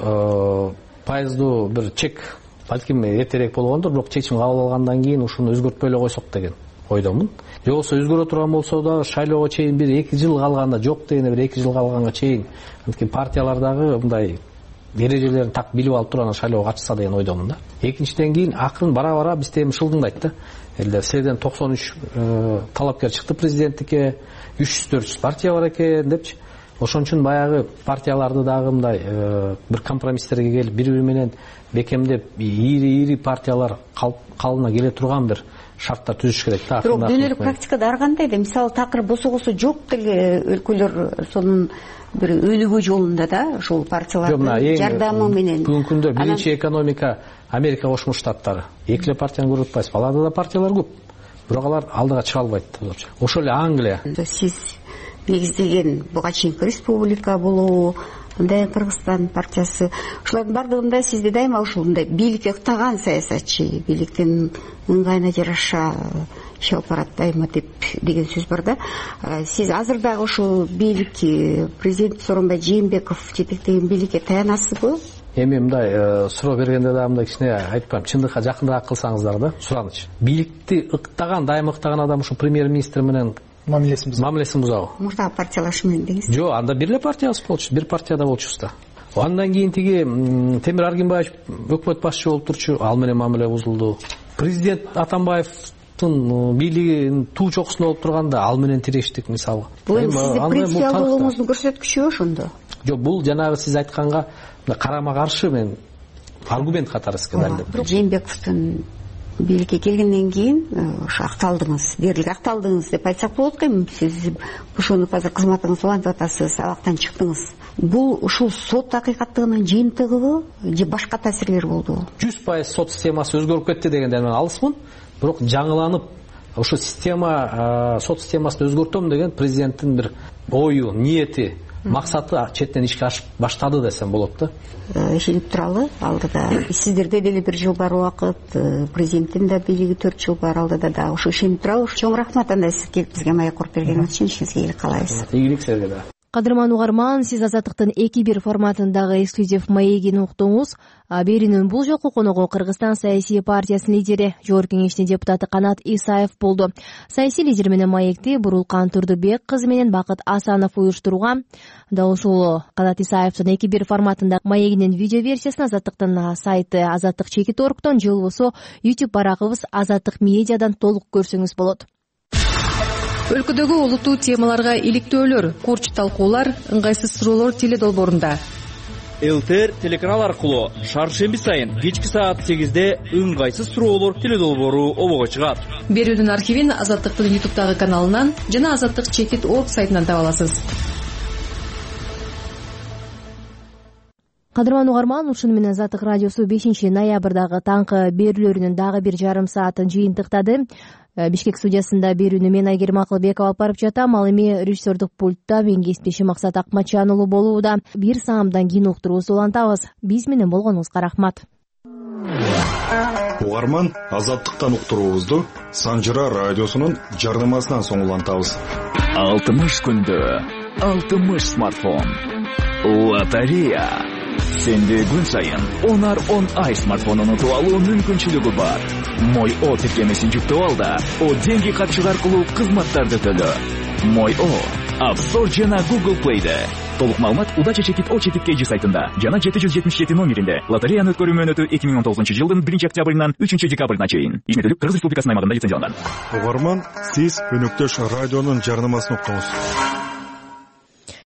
пайыздуу бир чек балким эртерээк болгондур, бирок чечим кабыл алгандан кийин ушуну өзгөртпөй эле койсок деген ойдомун. Же болбосо өзгөрө турган болсо да шайлоого чейин бир эки жыл калганда, жок дегенде бир эки жыл калганга чейин анткени партиялардагы мындай эрежелерин так билип алып туруп анан шайлоого катышса деген ойдомун да. Экинчиден кийин акырын бара-бара бизде эми шылдыңдайт да. Элдер сизден токсон үч талапкер чыкты президенттикке, үч жүз төрт жүз партия бар экен депчи. Ошон үчүн баягы партияларды дагы мындай бир компромисстерге келип, бири-бири менен бекемдеп, ири-ири партиялар калыбына келе турган бир шарттар түзүш керек да. Бирок дүйнөлүк практикада ар кандай да, мисалы такыр босогосу жок деле өлкөлөр сонун бир өнүгүү жолунда да, ошол партиялардын жардамы менен. Бүгүнкү күндө биринчи экономика Америка Кошмо Штаттары. Эки эле партияны көрүп атпайсызбы? Аларда да партиялар көп. Бирок алар алдыга чыга албайт. Ошол эле Англия. Сиз негиздеген буга чейинки республика болобу, андай Кыргызстан партиясы, ушулардын бардыгында сизди дайыма ушундай бийликке ыктаган саясатчы, бийликтин ыңгайына жараша иш алып барат дайыма деп деген сөз бар да. Сиз азыр дагы ушул бийлик, президент Сооронбай Жээнбеков жетектеген бийликке таянасызбы? Эми мындай суроо бергенде да мындай кичине айтпайм, чындыкка жакыныраак кылсаңыздар да, сураныч. Бийликти ыктаган, дайыма ыктаган адам ушул премьер-министр менен мамилесин бузабы. Мамилесин бузабы. Мурдагы партиялаш менен деңиз. Жок, анда бир эле партиябыз болчу, бир партияда болчубуз да. Андан кийин тиги Темир Аргинбаев өкмөт башчы болуп турчу, ал менен мамиле бузулду. Президент Атамбаевдин бийлигинин туу чокусунда болуп турганда ал менен тирештик мисалы. Бул сиздин принципиалдуулугуңуздун көрсөткүчү ошондо. Жок, бул жанагы сиз айтканга карама каршы мен аргумент катары сизге далилдеп. Жээнбековдун бийликке келгенден кийин ошо акталдыңыз, дээрлик акталдыңыз деп айтсак болот го. Сиз бошонуп азыр кызматыңызды улантып атасыз, абактан чыктыңыз. Бул ушул сот акыйкаттыгынын жыйынтыгыбы же башка таасирлер болдубу? жүз пайыз сот системасы өзгөрүп кетти дегенден мен алысмын, бирок жаңыланып ошо система, сот системасын өзгөртөм деген президенттин бир ою, ниети, максаты четтен ишке ашып баштады десем болот да. Ишенип туралы алдыда сиздерде деле бир жыл бар убакыт, президенттин да бийлиги төрт жыл бар алдыда да. Ошо ишенип туралы чоң рахмат анда сиз келип бизге маек куруп бергениңиз үчүн. Ишиңизге ийгилик каалайбыз. Ийгилик сизге да. Кадырман угарман, сиз Азаттыктын эки бир форматындагы эксклюзив маегин уктуңуз. Берүүнүн бул жолку коногу Кыргызстан саясий партиясынын лидери, Жогорку Кеңештин депутаты Канат Исаев болду. Саясий лидер менен маекти Бурулкан Турдубек кызы менен Бакыт Асанов уюштурган. Да ушул Канат Исаевдин эки бир форматындагы маегинин видео версиясын Азаттыктын сайты азаттык чекит оргтон же болбосо YouTube барагыбыз Азаттык медиадан толук көрсөңүз болот. Өлкөдөгү олуттуу темаларга иликтөөлөр, курч талкуулар, ыңгайсыз суроолор теле долбоорунда. ЛТР телеканал аркылуу шаршемби сайын кечки саат сегизде ыңгайсыз суроолор теле долбоору обого чыгат. Берүүнүн архивин Азаттыктын ютубтагы каналынан жана Азаттык чекит орг сайтынан таба аласыз. Кадырман угарман, ушуну менен Азаттык радиосу бешинчи ноябрдагы таңкы берүүлөрүнүн дагы бир жарым саатын жыйынтыктады. Бишкек студиясында берүүнү мен Айгерим Акылбекова алып барып жатам. Ал эми режиссердук пультта менин кесиптешим Максат Акматжан уулу болууда. Бир саамдан кийин уктуруубузду улантабыз. Биз менен болгонуңузга рахмат. Угарман, Азаттыктан уктуруубузду Санжыра радиосунун жарнамасынан соң улантабыз. алтымыш күндө алтымыш смартфон. Лотерея. Сенде күн сайын онар он ай смартфонун утуп алуу мүмкүнчүлүгү бар. Мой О тиркемесин жүктөп ал да, О деньги катчык аркылуу кызматтарды төлө. Мой О App Store жана Google Play'де. Толук маалымат Удача чекит О чекит Кж сайтында жана жети жүз жетимиш жети номеринде. Лотереяны өткөрүү мөөнөтү эки миң он тогузунчу жылдын биринчи октябрынан үчүнчү декабрына чейин. Ишмердүүлүк Кыргыз Республикасынын аймагында лицензияланган. Угарман, сиз өнөктөш радионун жарнамасын уктуңуз.